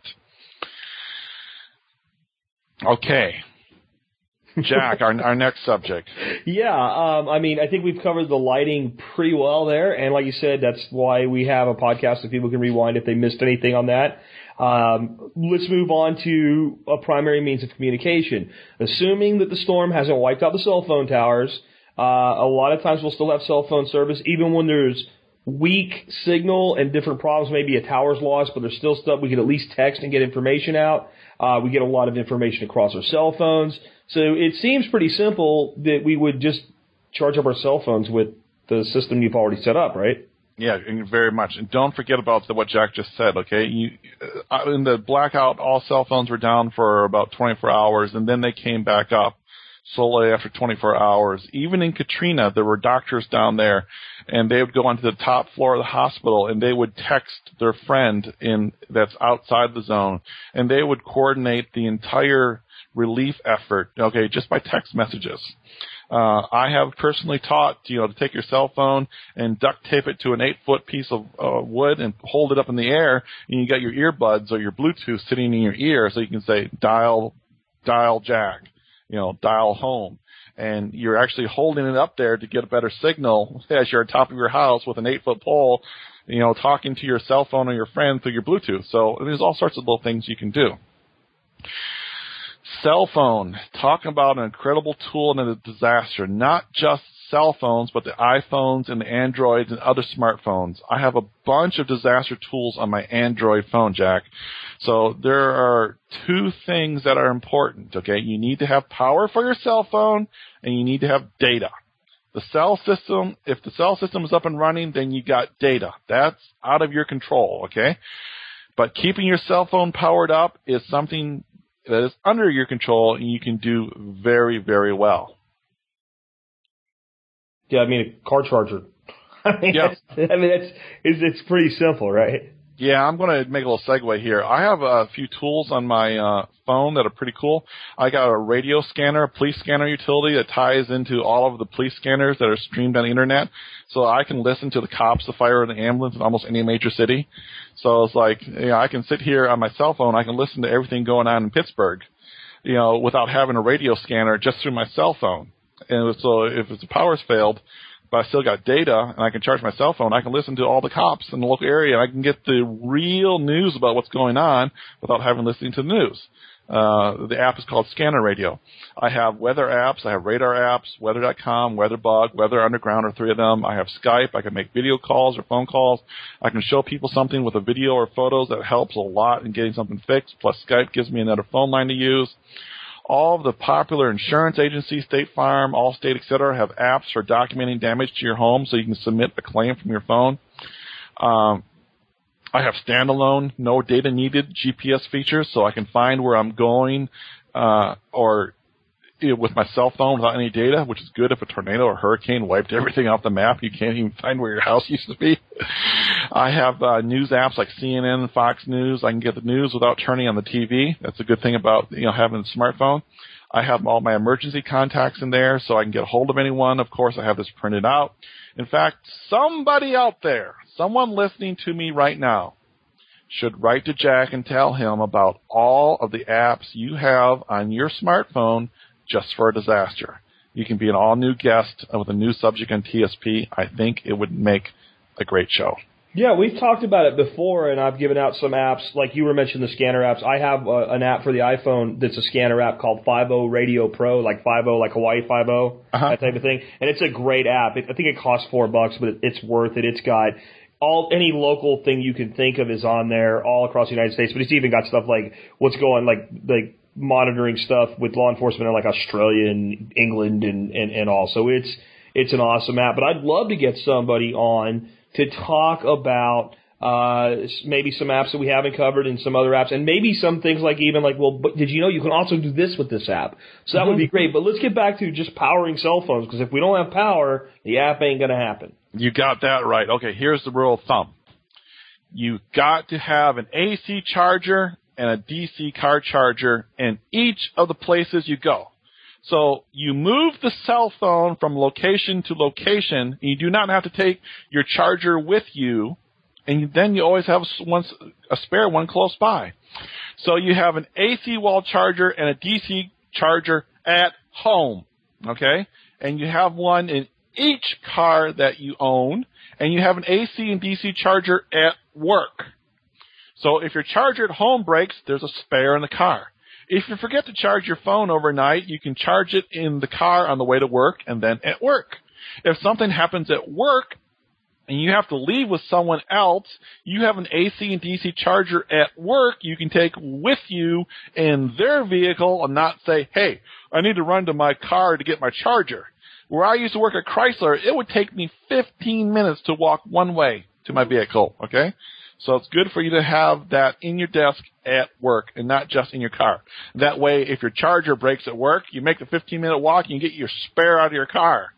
Okay. Jack, our, our next subject. Yeah, um, I mean, I think we've covered the lighting pretty well there, and like you said, that's why we have a podcast so people can rewind if they missed anything on that. Um, let's move on to a primary means of communication. Assuming that the storm hasn't wiped out the cell phone towers, uh, a lot of times we'll still have cell phone service, even when there's weak signal and different problems. Maybe a tower's lost, but there's still stuff we can at least text and get information out. Uh, we get a lot of information across our cell phones. So it seems pretty simple that we would just charge up our cell phones with the system you've already set up, right? Yeah, very much. And don't forget about the, what Jack just said, okay? You, uh, in the blackout, all cell phones were down for about twenty-four hours, and then they came back up slowly after twenty-four hours. Even in Katrina, there were doctors down there, and they would go onto the top floor of the hospital, and they would text their friend in that's outside the zone, and they would coordinate the entire relief effort, okay, just by text messages. Uh, I have personally taught, you know, to take your cell phone and duct tape it to an eight-foot piece of uh, wood and hold it up in the air, and you got your earbuds or your Bluetooth sitting in your ear, so you can say, dial, dial Jack, you know, dial home. And you're actually holding it up there to get a better signal as you're on top of your house with an eight-foot pole, you know, talking to your cell phone or your friend through your Bluetooth. So there's all sorts of little things you can do. Cell phone. Talk about an incredible tool in a disaster. Not just cell phones, but the iPhones and the Androids and other smartphones. I have a bunch of disaster tools on my Android phone, Jack. So there are two things that are important, okay? You need to have power for your cell phone, and you need to have data. The cell system, if the cell system is up and running, then you got data. That's out of your control, okay? But keeping your cell phone powered up is something that is under your control, and you can do very, very well. Yeah, I mean, a car charger. I mean, yeah. that's, I mean, that's, it's, it's pretty simple, right? Yeah, I'm going to make a little segue here. I have a few tools on my uh, phone that are pretty cool. I got a radio scanner, a police scanner utility that ties into all of the police scanners that are streamed on the internet, so I can listen to the cops, the fire, and the ambulance in almost any major city. So it's like, you know, I can sit here on my cell phone, I can listen to everything going on in Pittsburgh, you know, without having a radio scanner just through my cell phone. And so if the power's failed, but I still got data, and I can charge my cell phone, I can listen to all the cops in the local area, and I can get the real news about what's going on without having listening to the news. Uh, the app is called Scanner Radio. I have weather apps, I have radar apps, weather dot com, WeatherBug, Weather Underground are three of them. I have Skype, I can make video calls or phone calls. I can show people something with a video or photos that helps a lot in getting something fixed, plus Skype gives me another phone line to use. All of the popular insurance agencies, State Farm, Allstate, et cetera, have apps for documenting damage to your home so you can submit a claim from your phone. Um, I have standalone, no data needed G P S features so I can find where I'm going uh, or you know, with my cell phone without any data, which is good if a tornado or hurricane wiped everything off the map. You can't even find where your house used to be. I have uh, news apps like C N N and Fox News. I can get the news without turning on the T V. That's a good thing about you know having a smartphone. I have all my emergency contacts in there so I can get a hold of anyone. Of course, I have this printed out. In fact, somebody out there, someone listening to me right now, should write to Jack and tell him about all of the apps you have on your smartphone just for a disaster. You can be an all-new guest with a new subject on T S P. I think it would make a great show. Yeah, we've talked about it before, and I've given out some apps, like you were mentioning the scanner apps. I have uh, an app for the iPhone that's a scanner app called five oh Radio Pro, like five oh, like Hawaii five oh, uh-huh. that type of thing. And it's a great app. It, I think it costs four bucks, but it, it's worth it. It's got all any local thing you can think of is on there all across the United States, but it's even got stuff like what's going, like like monitoring stuff with law enforcement in like Australia and England and, and, and all. So it's it's an awesome app. But I'd love to get somebody on to talk about uh, maybe some apps that we haven't covered and some other apps, and maybe some things like even like, well, but did you know you can also do this with this app? So that mm-hmm. would be great. But let's get back to just powering cell phones, because if we don't have power, the app ain't going to happen. You got that right. Okay, here's the rule of thumb. You got to have an A C charger and a D C car charger in each of the places you go. So you move the cell phone from location to location, and you do not have to take your charger with you, and then you always have one, a spare one close by. So you have an A C wall charger and a D C charger at home, okay? And you have one in each car that you own, and you have an A C and D C charger at work. So if your charger at home breaks, there's a spare in the car. If you forget to charge your phone overnight, you can charge it in the car on the way to work and then at work. If something happens at work and you have to leave with someone else, you have an A C and D C charger at work you can take with you in their vehicle and not say, hey, I need to run to my car to get my charger. Where I used to work at Chrysler, it would take me fifteen minutes to walk one way to my vehicle, okay? So it's good for you to have that in your desk at work and not just in your car. That way, if your charger breaks at work, you make the fifteen-minute walk and you get your spare out of your car.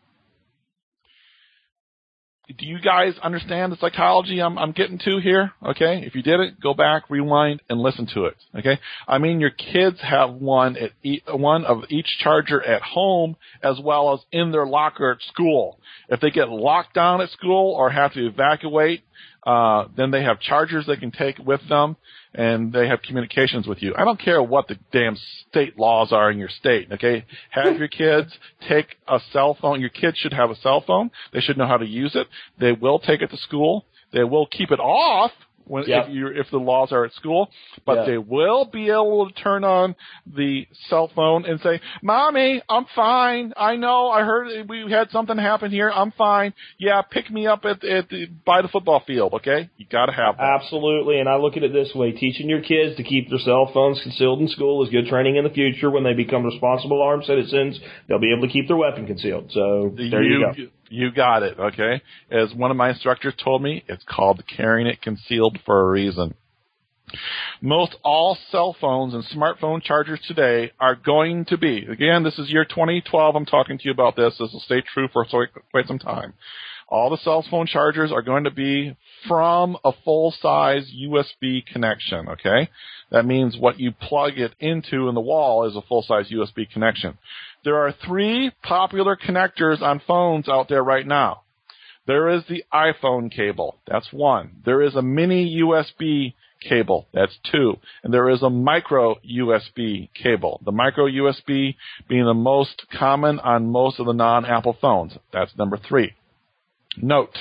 Do you guys understand the psychology I'm, I'm getting to here? Okay? If you didn't, go back, rewind, and listen to it. Okay? I mean, your kids have one at e- one of each charger at home as well as in their locker at school. If they get locked down at school or have to evacuate, uh, then they have chargers they can take with them, and they have communications with you. I don't care what the damn state laws are in your state, okay? Have your kids take a cell phone. Your kids should have a cell phone. They should know how to use it. They will take it to school. They will keep it off when, yep. if, you're, if the laws are at school, but yep. they will be able to turn on the cell phone and say, Mommy, I'm fine. I know. I heard we had something happen here. I'm fine. Yeah, pick me up at, at the, by the football field, okay? You got to have that. Absolutely, and I look at it this way. Teaching your kids to keep their cell phones concealed in school is good training in the future. When they become responsible armed citizens, they'll be able to keep their weapon concealed. So there you, you go. You got it, okay? As one of my instructors told me, it's called carrying it concealed for a reason. Most all cell phones and smartphone chargers today are going to be, again, this is year twenty twelve, I'm talking to you about this, this will stay true for quite some time, All the cell phone chargers are going to be from a full-size U S B connection, okay? That means what you plug it into in the wall is a full-size U S B connection. There are three popular connectors on phones out there right now. There is the iPhone cable. That's one. There is a mini U S B cable. That's two. And there is a micro U S B cable. The micro U S B being the most common on most of the non-Apple phones. That's number three. Note,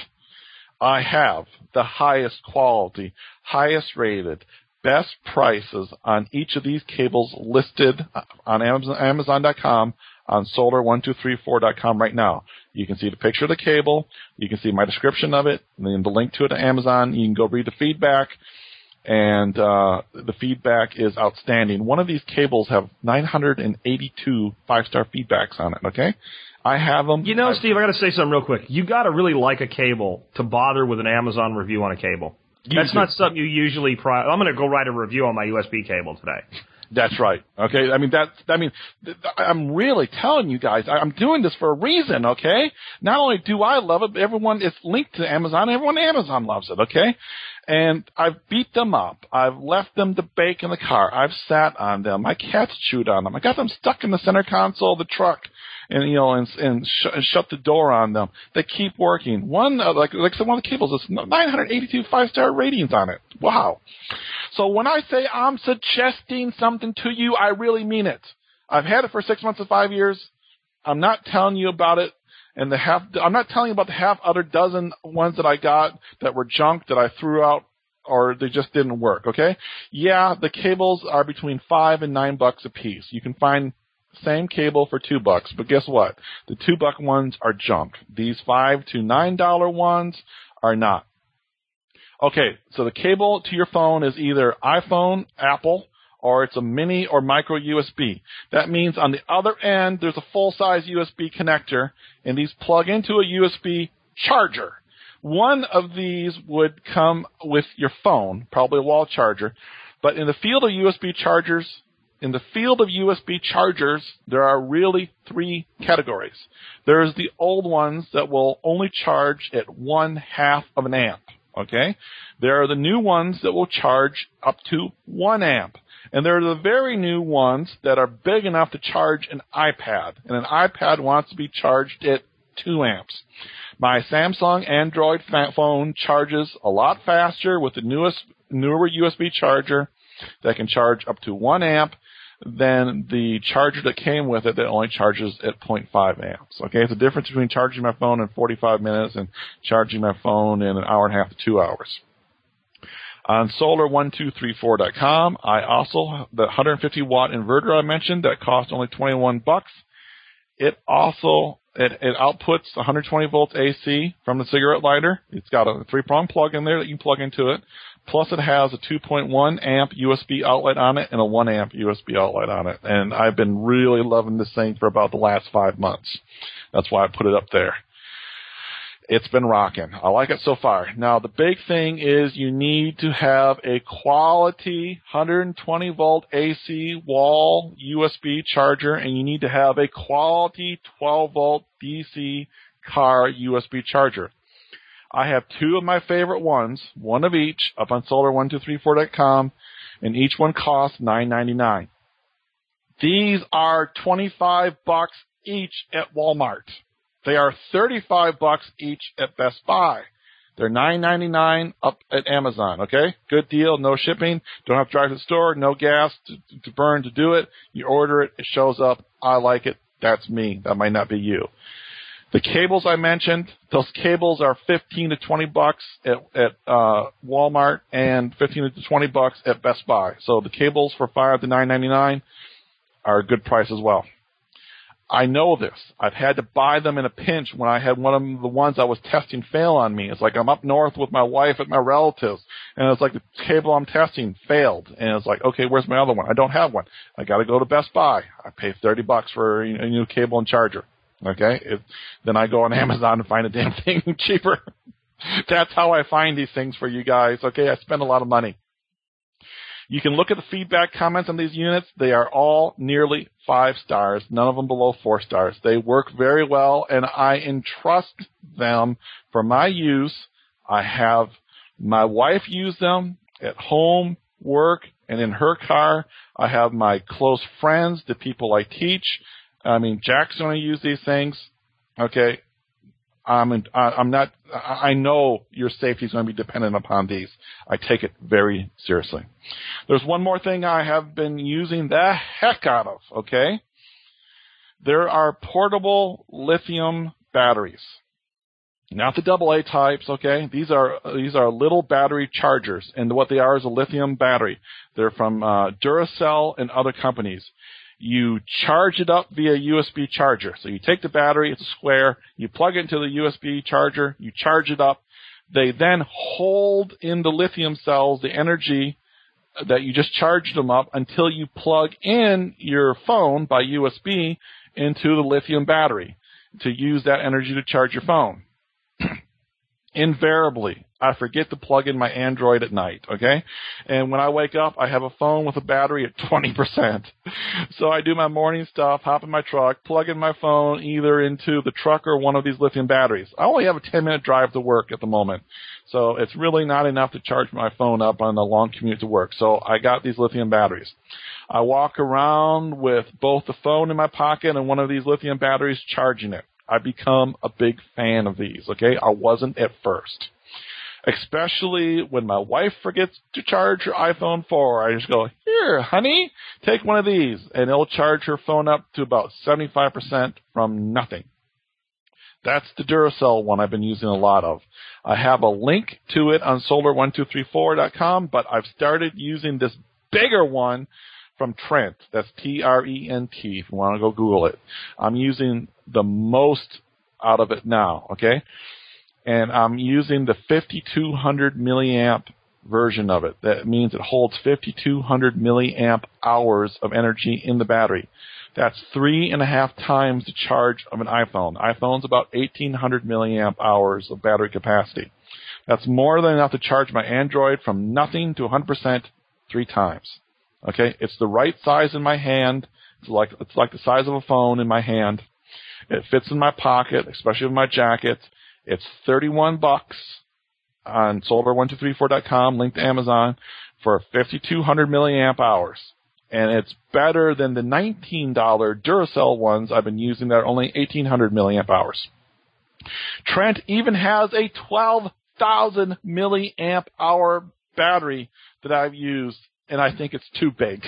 I have the highest quality, highest rated, best prices on each of these cables listed on Amazon dot com, on solar one two three four dot com right now. You can see the picture of the cable. You can see my description of it, and then the link to it to Amazon. You can go read the feedback, and uh, the feedback is outstanding. One of these cables have nine hundred eighty-two five-star feedbacks on it, okay? I have them. You know, I've, Steve, I got to say something real quick. You got to really like a cable to bother with an Amazon review on a cable. That's not something you usually. Pri- I'm going to go write a review on my U S B cable today. That's right. Okay. I mean, that's, I mean, I'm really telling you guys, I'm doing this for a reason. Okay. Not only do I love it, but everyone is linked to Amazon. Everyone at Amazon loves it. Okay. And I've beat them up. I've left them to bake in the car. I've sat on them. My cats chewed on them. I got them stuck in the center console of the truck. And, you know, and, and, sh- and shut the door on them. They keep working. One, uh, like, like I said, one of the cables is nine hundred eighty-two five-star ratings on it. Wow. So when I say I'm suggesting something to you, I really mean it. I've had it for six months to five years. I'm not telling you about it. And the half, I'm not telling you about the half other dozen ones that I got that were junk that I threw out or they just didn't work, okay? Yeah, the cables are between five and nine bucks a piece. You can find same cable for two bucks, but guess what? The two buck ones are junk. These five to nine dollar ones are not. Okay, so the cable to your phone is either iPhone, Apple, or it's a mini or micro U S B. That means on the other end there's a full-size U S B connector, and these plug into a U S B charger. One of these would come with your phone, probably a wall charger, but in the field of U S B chargers, In the field of U S B chargers, there are really three categories. There's the old ones that will only charge at one half of an amp, okay? There are the new ones that will charge up to one amp. And there are the very new ones that are big enough to charge an iPad. And an iPad wants to be charged at two amps. My Samsung Android phone charges a lot faster with the newest, newer U S B charger that can charge up to one amp than the charger that came with it that only charges at zero point five amps. Okay, it's the difference between charging my phone in forty-five minutes and charging my phone in an hour and a half to two hours. On solar one two three four dot com, I also, the one hundred fifty watt inverter I mentioned that cost only twenty-one bucks, it also, it, it outputs one hundred twenty volts A C from the cigarette lighter. It's got a three-prong plug in there that you can plug into it. Plus it has a two point one amp U S B outlet on it and a one amp U S B outlet on it. And I've been really loving this thing for about the last five months. That's why I put it up there. It's been rocking. I like it so far. Now, the big thing is you need to have a quality one hundred twenty volt A C wall U S B charger, and you need to have a quality twelve volt D C car U S B charger. I have two of my favorite ones, one of each, up on solar one two three four dot com, and each one costs nine ninety-nine. These are twenty-five bucks each at Walmart. They are thirty-five bucks each at Best Buy. They're nine ninety-nine up at Amazon, okay? Good deal, no shipping, don't have to drive to the store, no gas to, to burn to do it. You order it, it shows up, I like it, that's me. That might not be you. The cables I mentioned, those cables are fifteen to twenty bucks at, at uh, Walmart and fifteen to twenty bucks at Best Buy. So the cables for five to nine ninety-nine are a good price as well. I know this. I've had to buy them in a pinch when I had one of the ones I was testing fail on me. It's like I'm up north with my wife at my relatives, and it's like the cable I'm testing failed. And it's like, okay, where's my other one? I don't have one. I got to go to Best Buy. I pay thirty bucks for a new cable and charger. Okay, it, then I go on Amazon and find a damn thing cheaper. That's how I find these things for you guys. Okay, I spend a lot of money. You can look at the feedback comments on these units. They are all nearly five stars, none of them below four stars. They work very well, and I entrust them for my use. I have my wife use them at home, work, and in her car. I have my close friends, the people I teach. I mean, Jack's going to use these things. Okay. I'm, in, I'm not, I know your safety is going to be dependent upon these. I take it very seriously. There's one more thing I have been using the heck out of, okay? There are portable lithium batteries. Not the double A types, okay? These are, these are little battery chargers, and what they are is a lithium battery. They're from uh, Duracell and other companies. You charge it up via U S B charger. So you take the battery, it's a square, you plug it into the U S B charger, you charge it up. They then hold in the lithium cells the energy that you just charged them up until you plug in your phone by U S B into the lithium battery to use that energy to charge your phone. Invariably, I forget to plug in my Android at night, okay? And when I wake up, I have a phone with a battery at twenty percent. So I do my morning stuff, hop in my truck, plug in my phone either into the truck or one of these lithium batteries. I only have a ten-minute drive to work at the moment. So it's really not enough to charge my phone up on a long commute to work. So I got these lithium batteries. I walk around with both the phone in my pocket and one of these lithium batteries charging it. I become a big fan of these, okay? I wasn't at first. Especially when my wife forgets to charge her iPhone four. I just go, here, honey, take one of these. And it'll charge her phone up to about seventy-five percent from nothing. That's the Duracell one I've been using a lot of. I have a link to it on solar one two three four dot com, but I've started using this bigger one from Trent. That's T R E N T, if you want to go Google it. I'm using the most out of it now, okay? And I'm using the fifty-two hundred milliamp version of it. That means it holds fifty-two hundred milliamp hours of energy in the battery. That's three and a half times the charge of an iPhone. iPhone's about eighteen hundred milliamp hours of battery capacity. That's more than enough to charge my Android from nothing to one hundred percent three times. Okay, it's the right size in my hand. It's like it's like the size of a phone in my hand. It fits in my pocket, especially with my jacket. It's thirty-one bucks on solar one two three four dot com, linked to Amazon, for fifty-two hundred milliamp hours. And it's better than the nineteen dollars Duracell ones I've been using that are only eighteen hundred milliamp hours. Trent even has a twelve thousand milliamp hour battery that I've used, and I think it's too big.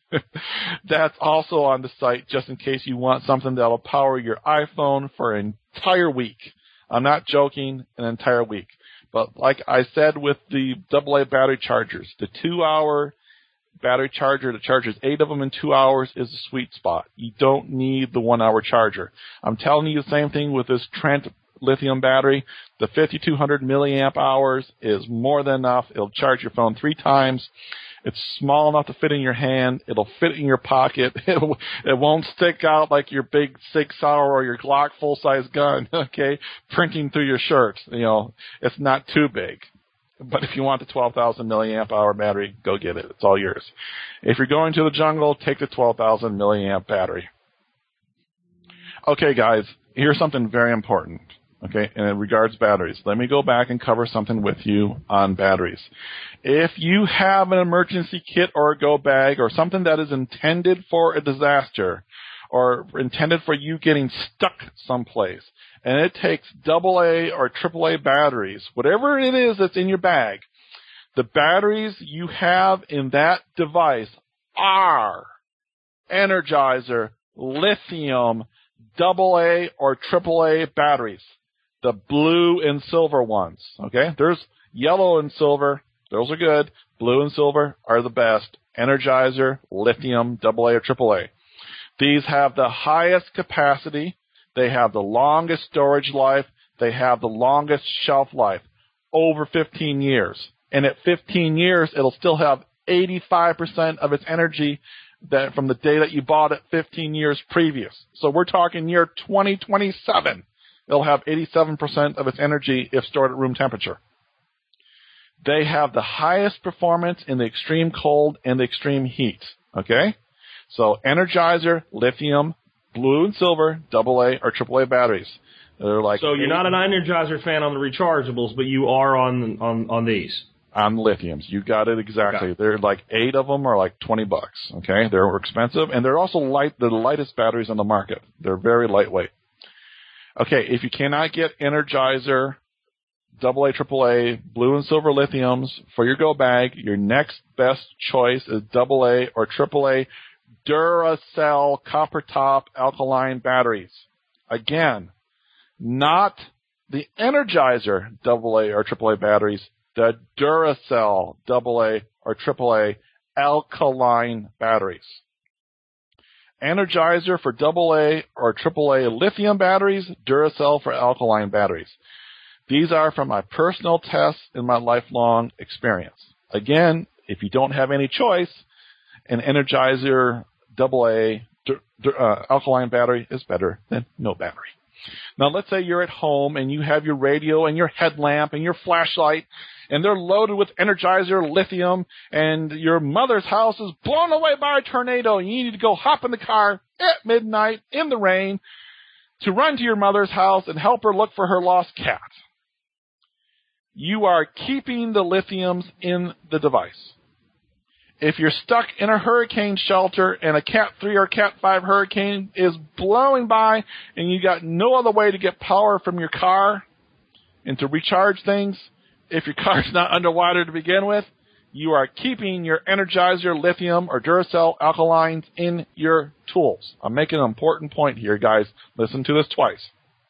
That's also on the site just in case you want something that'll power your iPhone for an entire week. I'm not joking, an entire week. But like I said with the double A battery chargers, the two-hour battery charger that charges eight of them in two hours is a sweet spot. You don't need the one-hour charger. I'm telling you the same thing with this Trent lithium battery. The fifty-two hundred milliamp hours is more than enough. It'll charge your phone three times. It's small enough to fit in your hand. It'll fit in your pocket. It, it won't stick out like your big Sig Sauer or your Glock full-size gun, okay, printing through your shirt. You know, it's not too big. But if you want the twelve thousand milliamp hour battery, go get it. It's all yours. If you're going to the jungle, take the twelve thousand milliamp battery. Okay, guys, here's something very important. Okay, and in regards to batteries, let me go back and cover something with you on batteries. If you have an emergency kit or a go bag or something that is intended for a disaster or intended for you getting stuck someplace, and it takes double A or triple A batteries, whatever it is that's in your bag, the batteries you have in that device are Energizer, lithium, double A or triple A batteries. The blue and silver ones, okay? There's yellow and silver. Those are good. Blue and silver are the best. Energizer, lithium, double A or triple A. These have the highest capacity. They have the longest storage life. They have the longest shelf life, over fifteen years. And at fifteen years, it'll still have eighty-five percent of its energy that from the day that you bought it fifteen years previous. So we're talking year twenty twenty-seven. It'll have eighty-seven percent of its energy if stored at room temperature. They have the highest performance in the extreme cold and the extreme heat. Okay? So Energizer, lithium, blue and silver, double A or triple A batteries. They're like so you're eight, not an Energizer fan on the rechargeables, but you are on on, on these. On lithiums. You got it exactly. Okay. They're like eight of them are like twenty bucks. Okay? They're expensive, and they're also light. They're the lightest batteries on the market. They're very lightweight. Okay, if you cannot get Energizer, double A, triple A, blue and silver lithiums for your go bag, your next best choice is double A or triple A Duracell copper top alkaline batteries. Again, not the Energizer double A or triple A batteries, the Duracell double A or triple A alkaline batteries. Energizer for double A or triple A lithium batteries, Duracell for alkaline batteries. These are from my personal tests and my lifelong experience. Again, if you don't have any choice, an Energizer double A uh, alkaline battery is better than no battery. Now, let's say you're at home and you have your radio and your headlamp and your flashlight, and they're loaded with Energizer lithium, and your mother's house is blown away by a tornado, and you need to go hop in the car at midnight in the rain to run to your mother's house and help her look for her lost cat. You are keeping the lithiums in the device. If you're stuck in a hurricane shelter and a Cat three or Cat five hurricane is blowing by and you got no other way to get power from your car and to recharge things, if your car's not underwater to begin with, you are keeping your Energizer lithium or Duracell alkalines in your tools. I'm making an important point here, guys. Listen to this twice.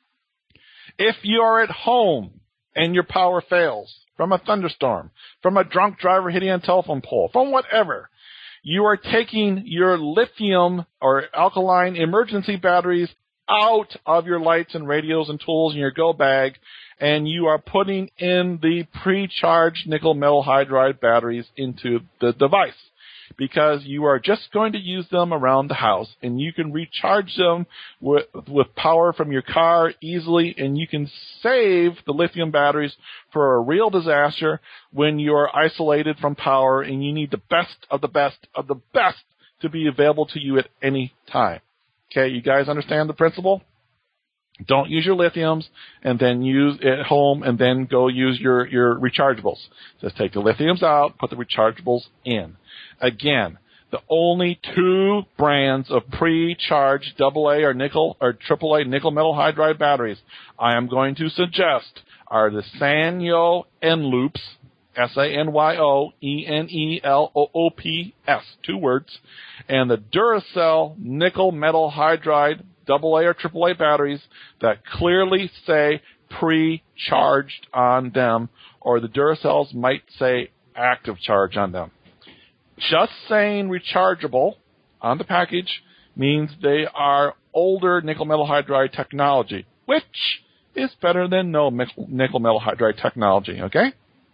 If you are at home and your power fails from a thunderstorm, from a drunk driver hitting a telephone pole, from whatever, you are taking your lithium or alkaline emergency batteries out of your lights and radios and tools in your go bag, and you are putting in the pre-charged nickel metal hydride batteries into the device, because you are just going to use them around the house, and you can recharge them with, with power from your car easily, and you can save the lithium batteries for a real disaster when you're isolated from power and you need the best of the best of the best to be available to you at any time. Okay, you guys understand the principle? Don't use your lithiums and then use it at home and then go use your, your rechargeables. Just take the lithiums out, put the rechargeables in. Again, the only two brands of pre-charged double A or nickel or triple A nickel metal hydride batteries I am going to suggest are the Sanyo Enloops, S A N Y O E N E L O O P S, two words, and the Duracell nickel metal hydride double A or triple A batteries that clearly say pre-charged on them, or the Duracells might say active charge on them. Just saying rechargeable on the package means they are older nickel metal hydride technology, which is better than no nickel metal hydride technology, okay?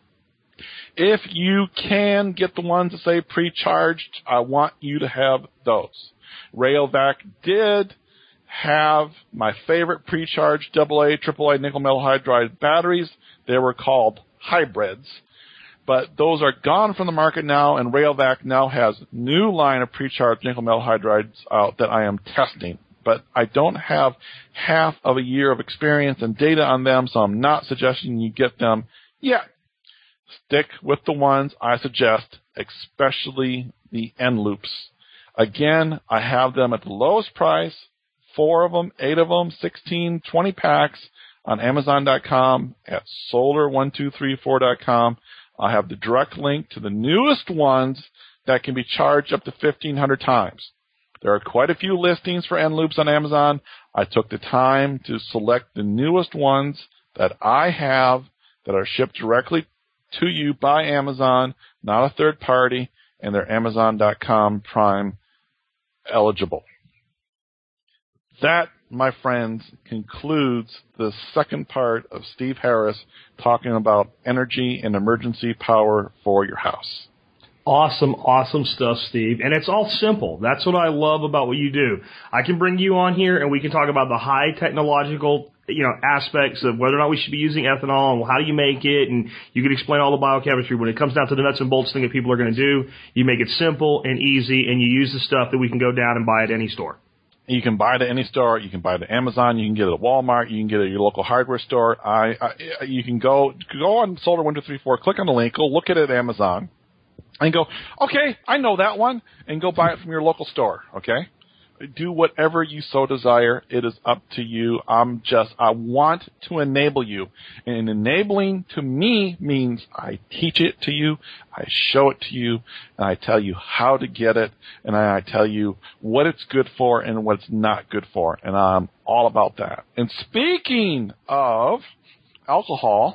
If you can get the ones that say pre-charged, I want you to have those. Rayovac did have my favorite pre-charged double A, triple A nickel metal hydride batteries. They were called hybrids. But those are gone from the market now, and Rayovac now has new line of pre-charged nickel metal hydrides out that I am testing. But I don't have half of a year of experience and data on them, so I'm not suggesting you get them yet. Stick with the ones I suggest, especially the Enloops. Again, I have them at the lowest price, four of them, eight of them, sixteen, twenty packs on Amazon dot com, at solar one two three four dot com. I have the direct link to the newest ones that can be charged up to fifteen hundred times. There are quite a few listings for Enloops on Amazon. I took the time to select the newest ones that I have that are shipped directly to you by Amazon, not a third party, and they're Amazon dot com Prime eligible. That, my friends, concludes the second part of Steve Harris talking about energy and emergency power for your house. Awesome, awesome stuff, Steve. And it's all simple. That's what I love about what you do. I can bring you on here and we can talk about the high technological, you know, aspects of whether or not we should be using ethanol and how do you make it, and you can explain all the biochemistry. When it comes down to the nuts and bolts thing that people are going to do, you make it simple and easy, and you use the stuff that we can go down and buy at any store. You can buy it at any store. You can buy it at Amazon. You can get it at Walmart. You can get it at your local hardware store. I, I you can go go on Solar one two three four, click on the link, go look at it at Amazon, and go, okay, I know that one, and go buy it from your local store, okay? Do whatever you so desire. It is up to you. I'm just, I want to enable you. And enabling to me means I teach it to you, I show it to you, and I tell you how to get it, and I tell you what it's good for and what it's not good for. And I'm all about that. And speaking of alcohol,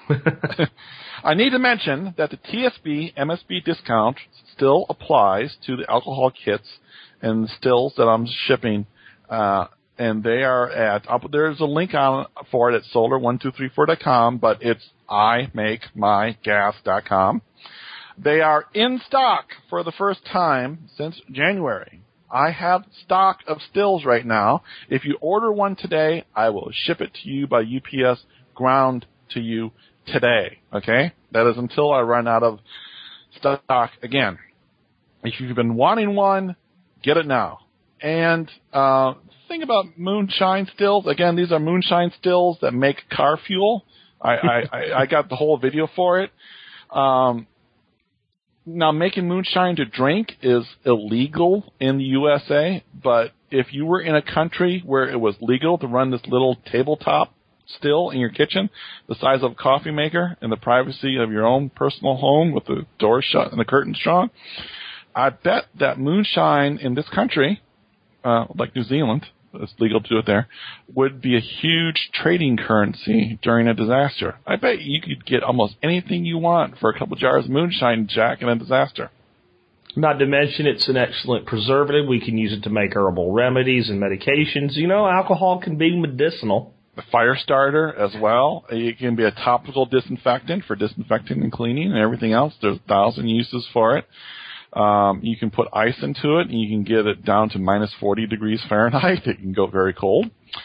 I need to mention that the T S B M S B discount still applies to the alcohol kits and stills that I'm shipping, uh, and they are at, up, there's a link on for it at solar one two three four dot com, but it's I make my gas dot com. They are in stock for the first time since January. I have stock of stills right now. If you order one today, I will ship it to you by U P S, ground to you today, okay? That is until I run out of stock again. If you've been wanting one, get it now. And uh the thing about moonshine stills, again, these are moonshine stills that make car fuel. I, I, I, I got the whole video for it. Um, now, making moonshine to drink is illegal in the U S A, but if you were in a country where it was legal to run this little tabletop still in your kitchen, the size of a coffee maker, in the privacy of your own personal home with the doors shut and the curtains drawn, I bet that moonshine in this country, uh, like New Zealand, it's legal to do it there, would be a huge trading currency during a disaster. I bet you could get almost anything you want for a couple jars of moonshine, Jack, in a disaster. Not to mention it's an excellent preservative. We can use it to make herbal remedies and medications. You know, alcohol can be medicinal. A fire starter as well. It can be a topical disinfectant for disinfecting and cleaning and everything else. There's a thousand uses for it. Um, you can put ice into it, and you can get it down to minus forty degrees Fahrenheit. It can go very cold.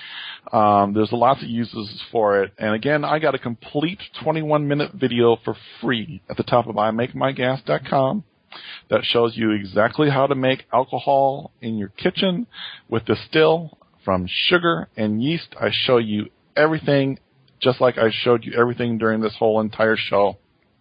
Um, there's lots of uses for it. And again, I got a complete twenty-one minute video for free at the top of I make my gas dot com that shows you exactly how to make alcohol in your kitchen with the still, from sugar and yeast. I show you everything, just like I showed you everything during this whole entire show.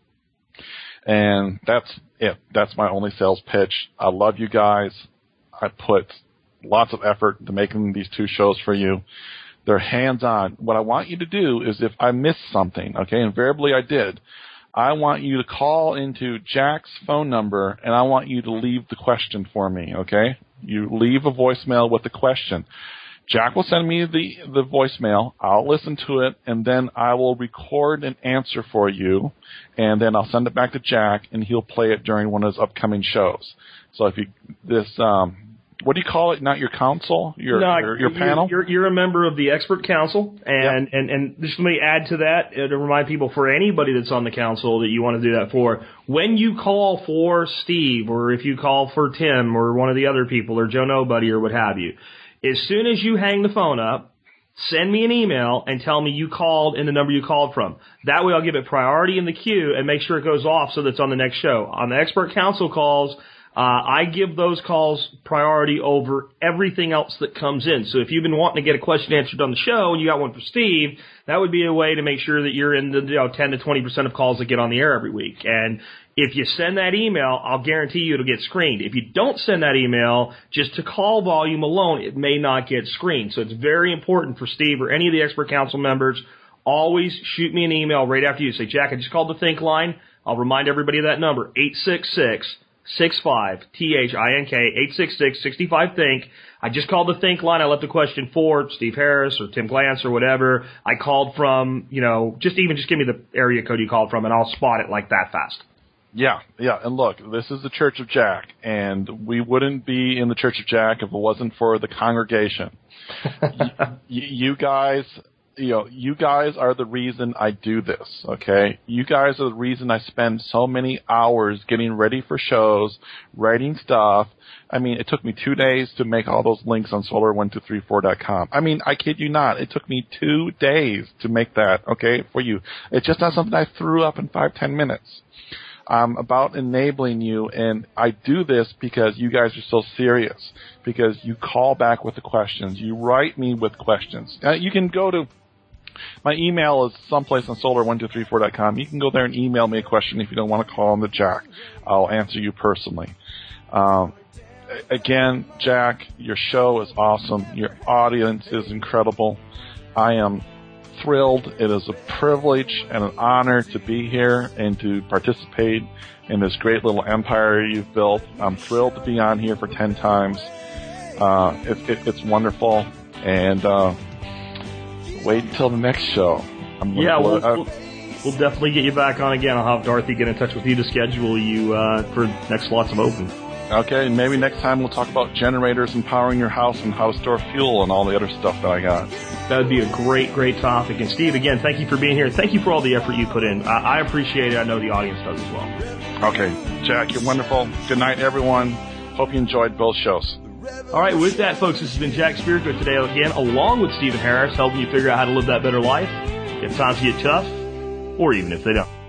And that's it. That's my only sales pitch. I love you guys. I put lots of effort into making these two shows for you. They're hands-on. What I want you to do is, if I miss something, okay, invariably I did, I want you to call into Jack's phone number, and I want you to leave the question for me, okay? You leave a voicemail with the question. Jack will send me the, the voicemail. I'll listen to it, and then I will record an answer for you, and then I'll send it back to Jack, and he'll play it during one of his upcoming shows. So if you, this, um, what do you call it? Not your council? Your, no, your, your you're, panel? You're, you're a member of the expert council, and, yep. and, and just let me add to that uh, to remind people, for anybody that's on the council that you want to do that for, when you call for Steve, or if you call for Tim, or one of the other people, or Joe Nobody, or what have you, as soon as you hang the phone up, send me an email and tell me you called and the number you called from. That way I'll give it priority in the queue and make sure it goes off so that it's on the next show. On the expert council calls, uh, I give those calls priority over everything else that comes in. So if you've been wanting to get a question answered on the show and you got one for Steve, that would be a way to make sure that you're in the, you know, ten to twenty percent of calls that get on the air every week. And if you send that email, I'll guarantee you it'll get screened. If you don't send that email, just to call volume alone, it may not get screened. So it's very important for Steve or any of the expert council members, always shoot me an email right after you. Say, Jack, I just called the Think line. I'll remind everybody of that number, eight six six, six five, T H I N K, eight six six, six five, THINK. I just called the Think line. I left a question for Steve Harris or Tim Glantz or whatever. I called from, you know, just even just give me the area code you called from, and I'll spot it like that fast. Yeah, yeah, and look, this is the Church of Jack, and we wouldn't be in the Church of Jack if it wasn't for the congregation. y- y- you guys you know, you guys are the reason I do this, okay? You guys are the reason I spend so many hours getting ready for shows, writing stuff. I mean, it took me two days to make all those links on solar one two three four dot com. I mean, I kid you not. It took me two days to make that, okay, for you. It's just not something I threw up in five, ten minutes. I'm about enabling you, and I do this because you guys are so serious, because you call back with the questions. You write me with questions. Now, you can go to my email is someplace on solar one two three four dot com. You can go there and email me a question if you don't want to call on the Jack. I'll answer you personally. Um, again, Jack, your show is awesome. Your audience is incredible. I am thrilled. It is a privilege and an honor to be here and to participate in this great little empire you've built. I'm thrilled to be on here for ten times. Uh, it, it, it's wonderful. And uh, wait until the next show. I'm yeah, blow, we'll, we'll, we'll definitely get you back on again. I'll have Dorothy get in touch with you to schedule you uh, for next slots of open. Okay, and maybe next time we'll talk about generators and powering your house and how to store fuel and all the other stuff that I got. That would be a great, great topic. And Steve, again, thank you for being here. Thank you for all the effort you put in. I, I appreciate it. I know the audience does as well. Okay, Jack, you're wonderful. Good night, everyone. Hope you enjoyed both shows. All right, with that, folks, this has been Jack Spirko today again, along with Stephen Harris, helping you figure out how to live that better life if times get tough, or even if they don't.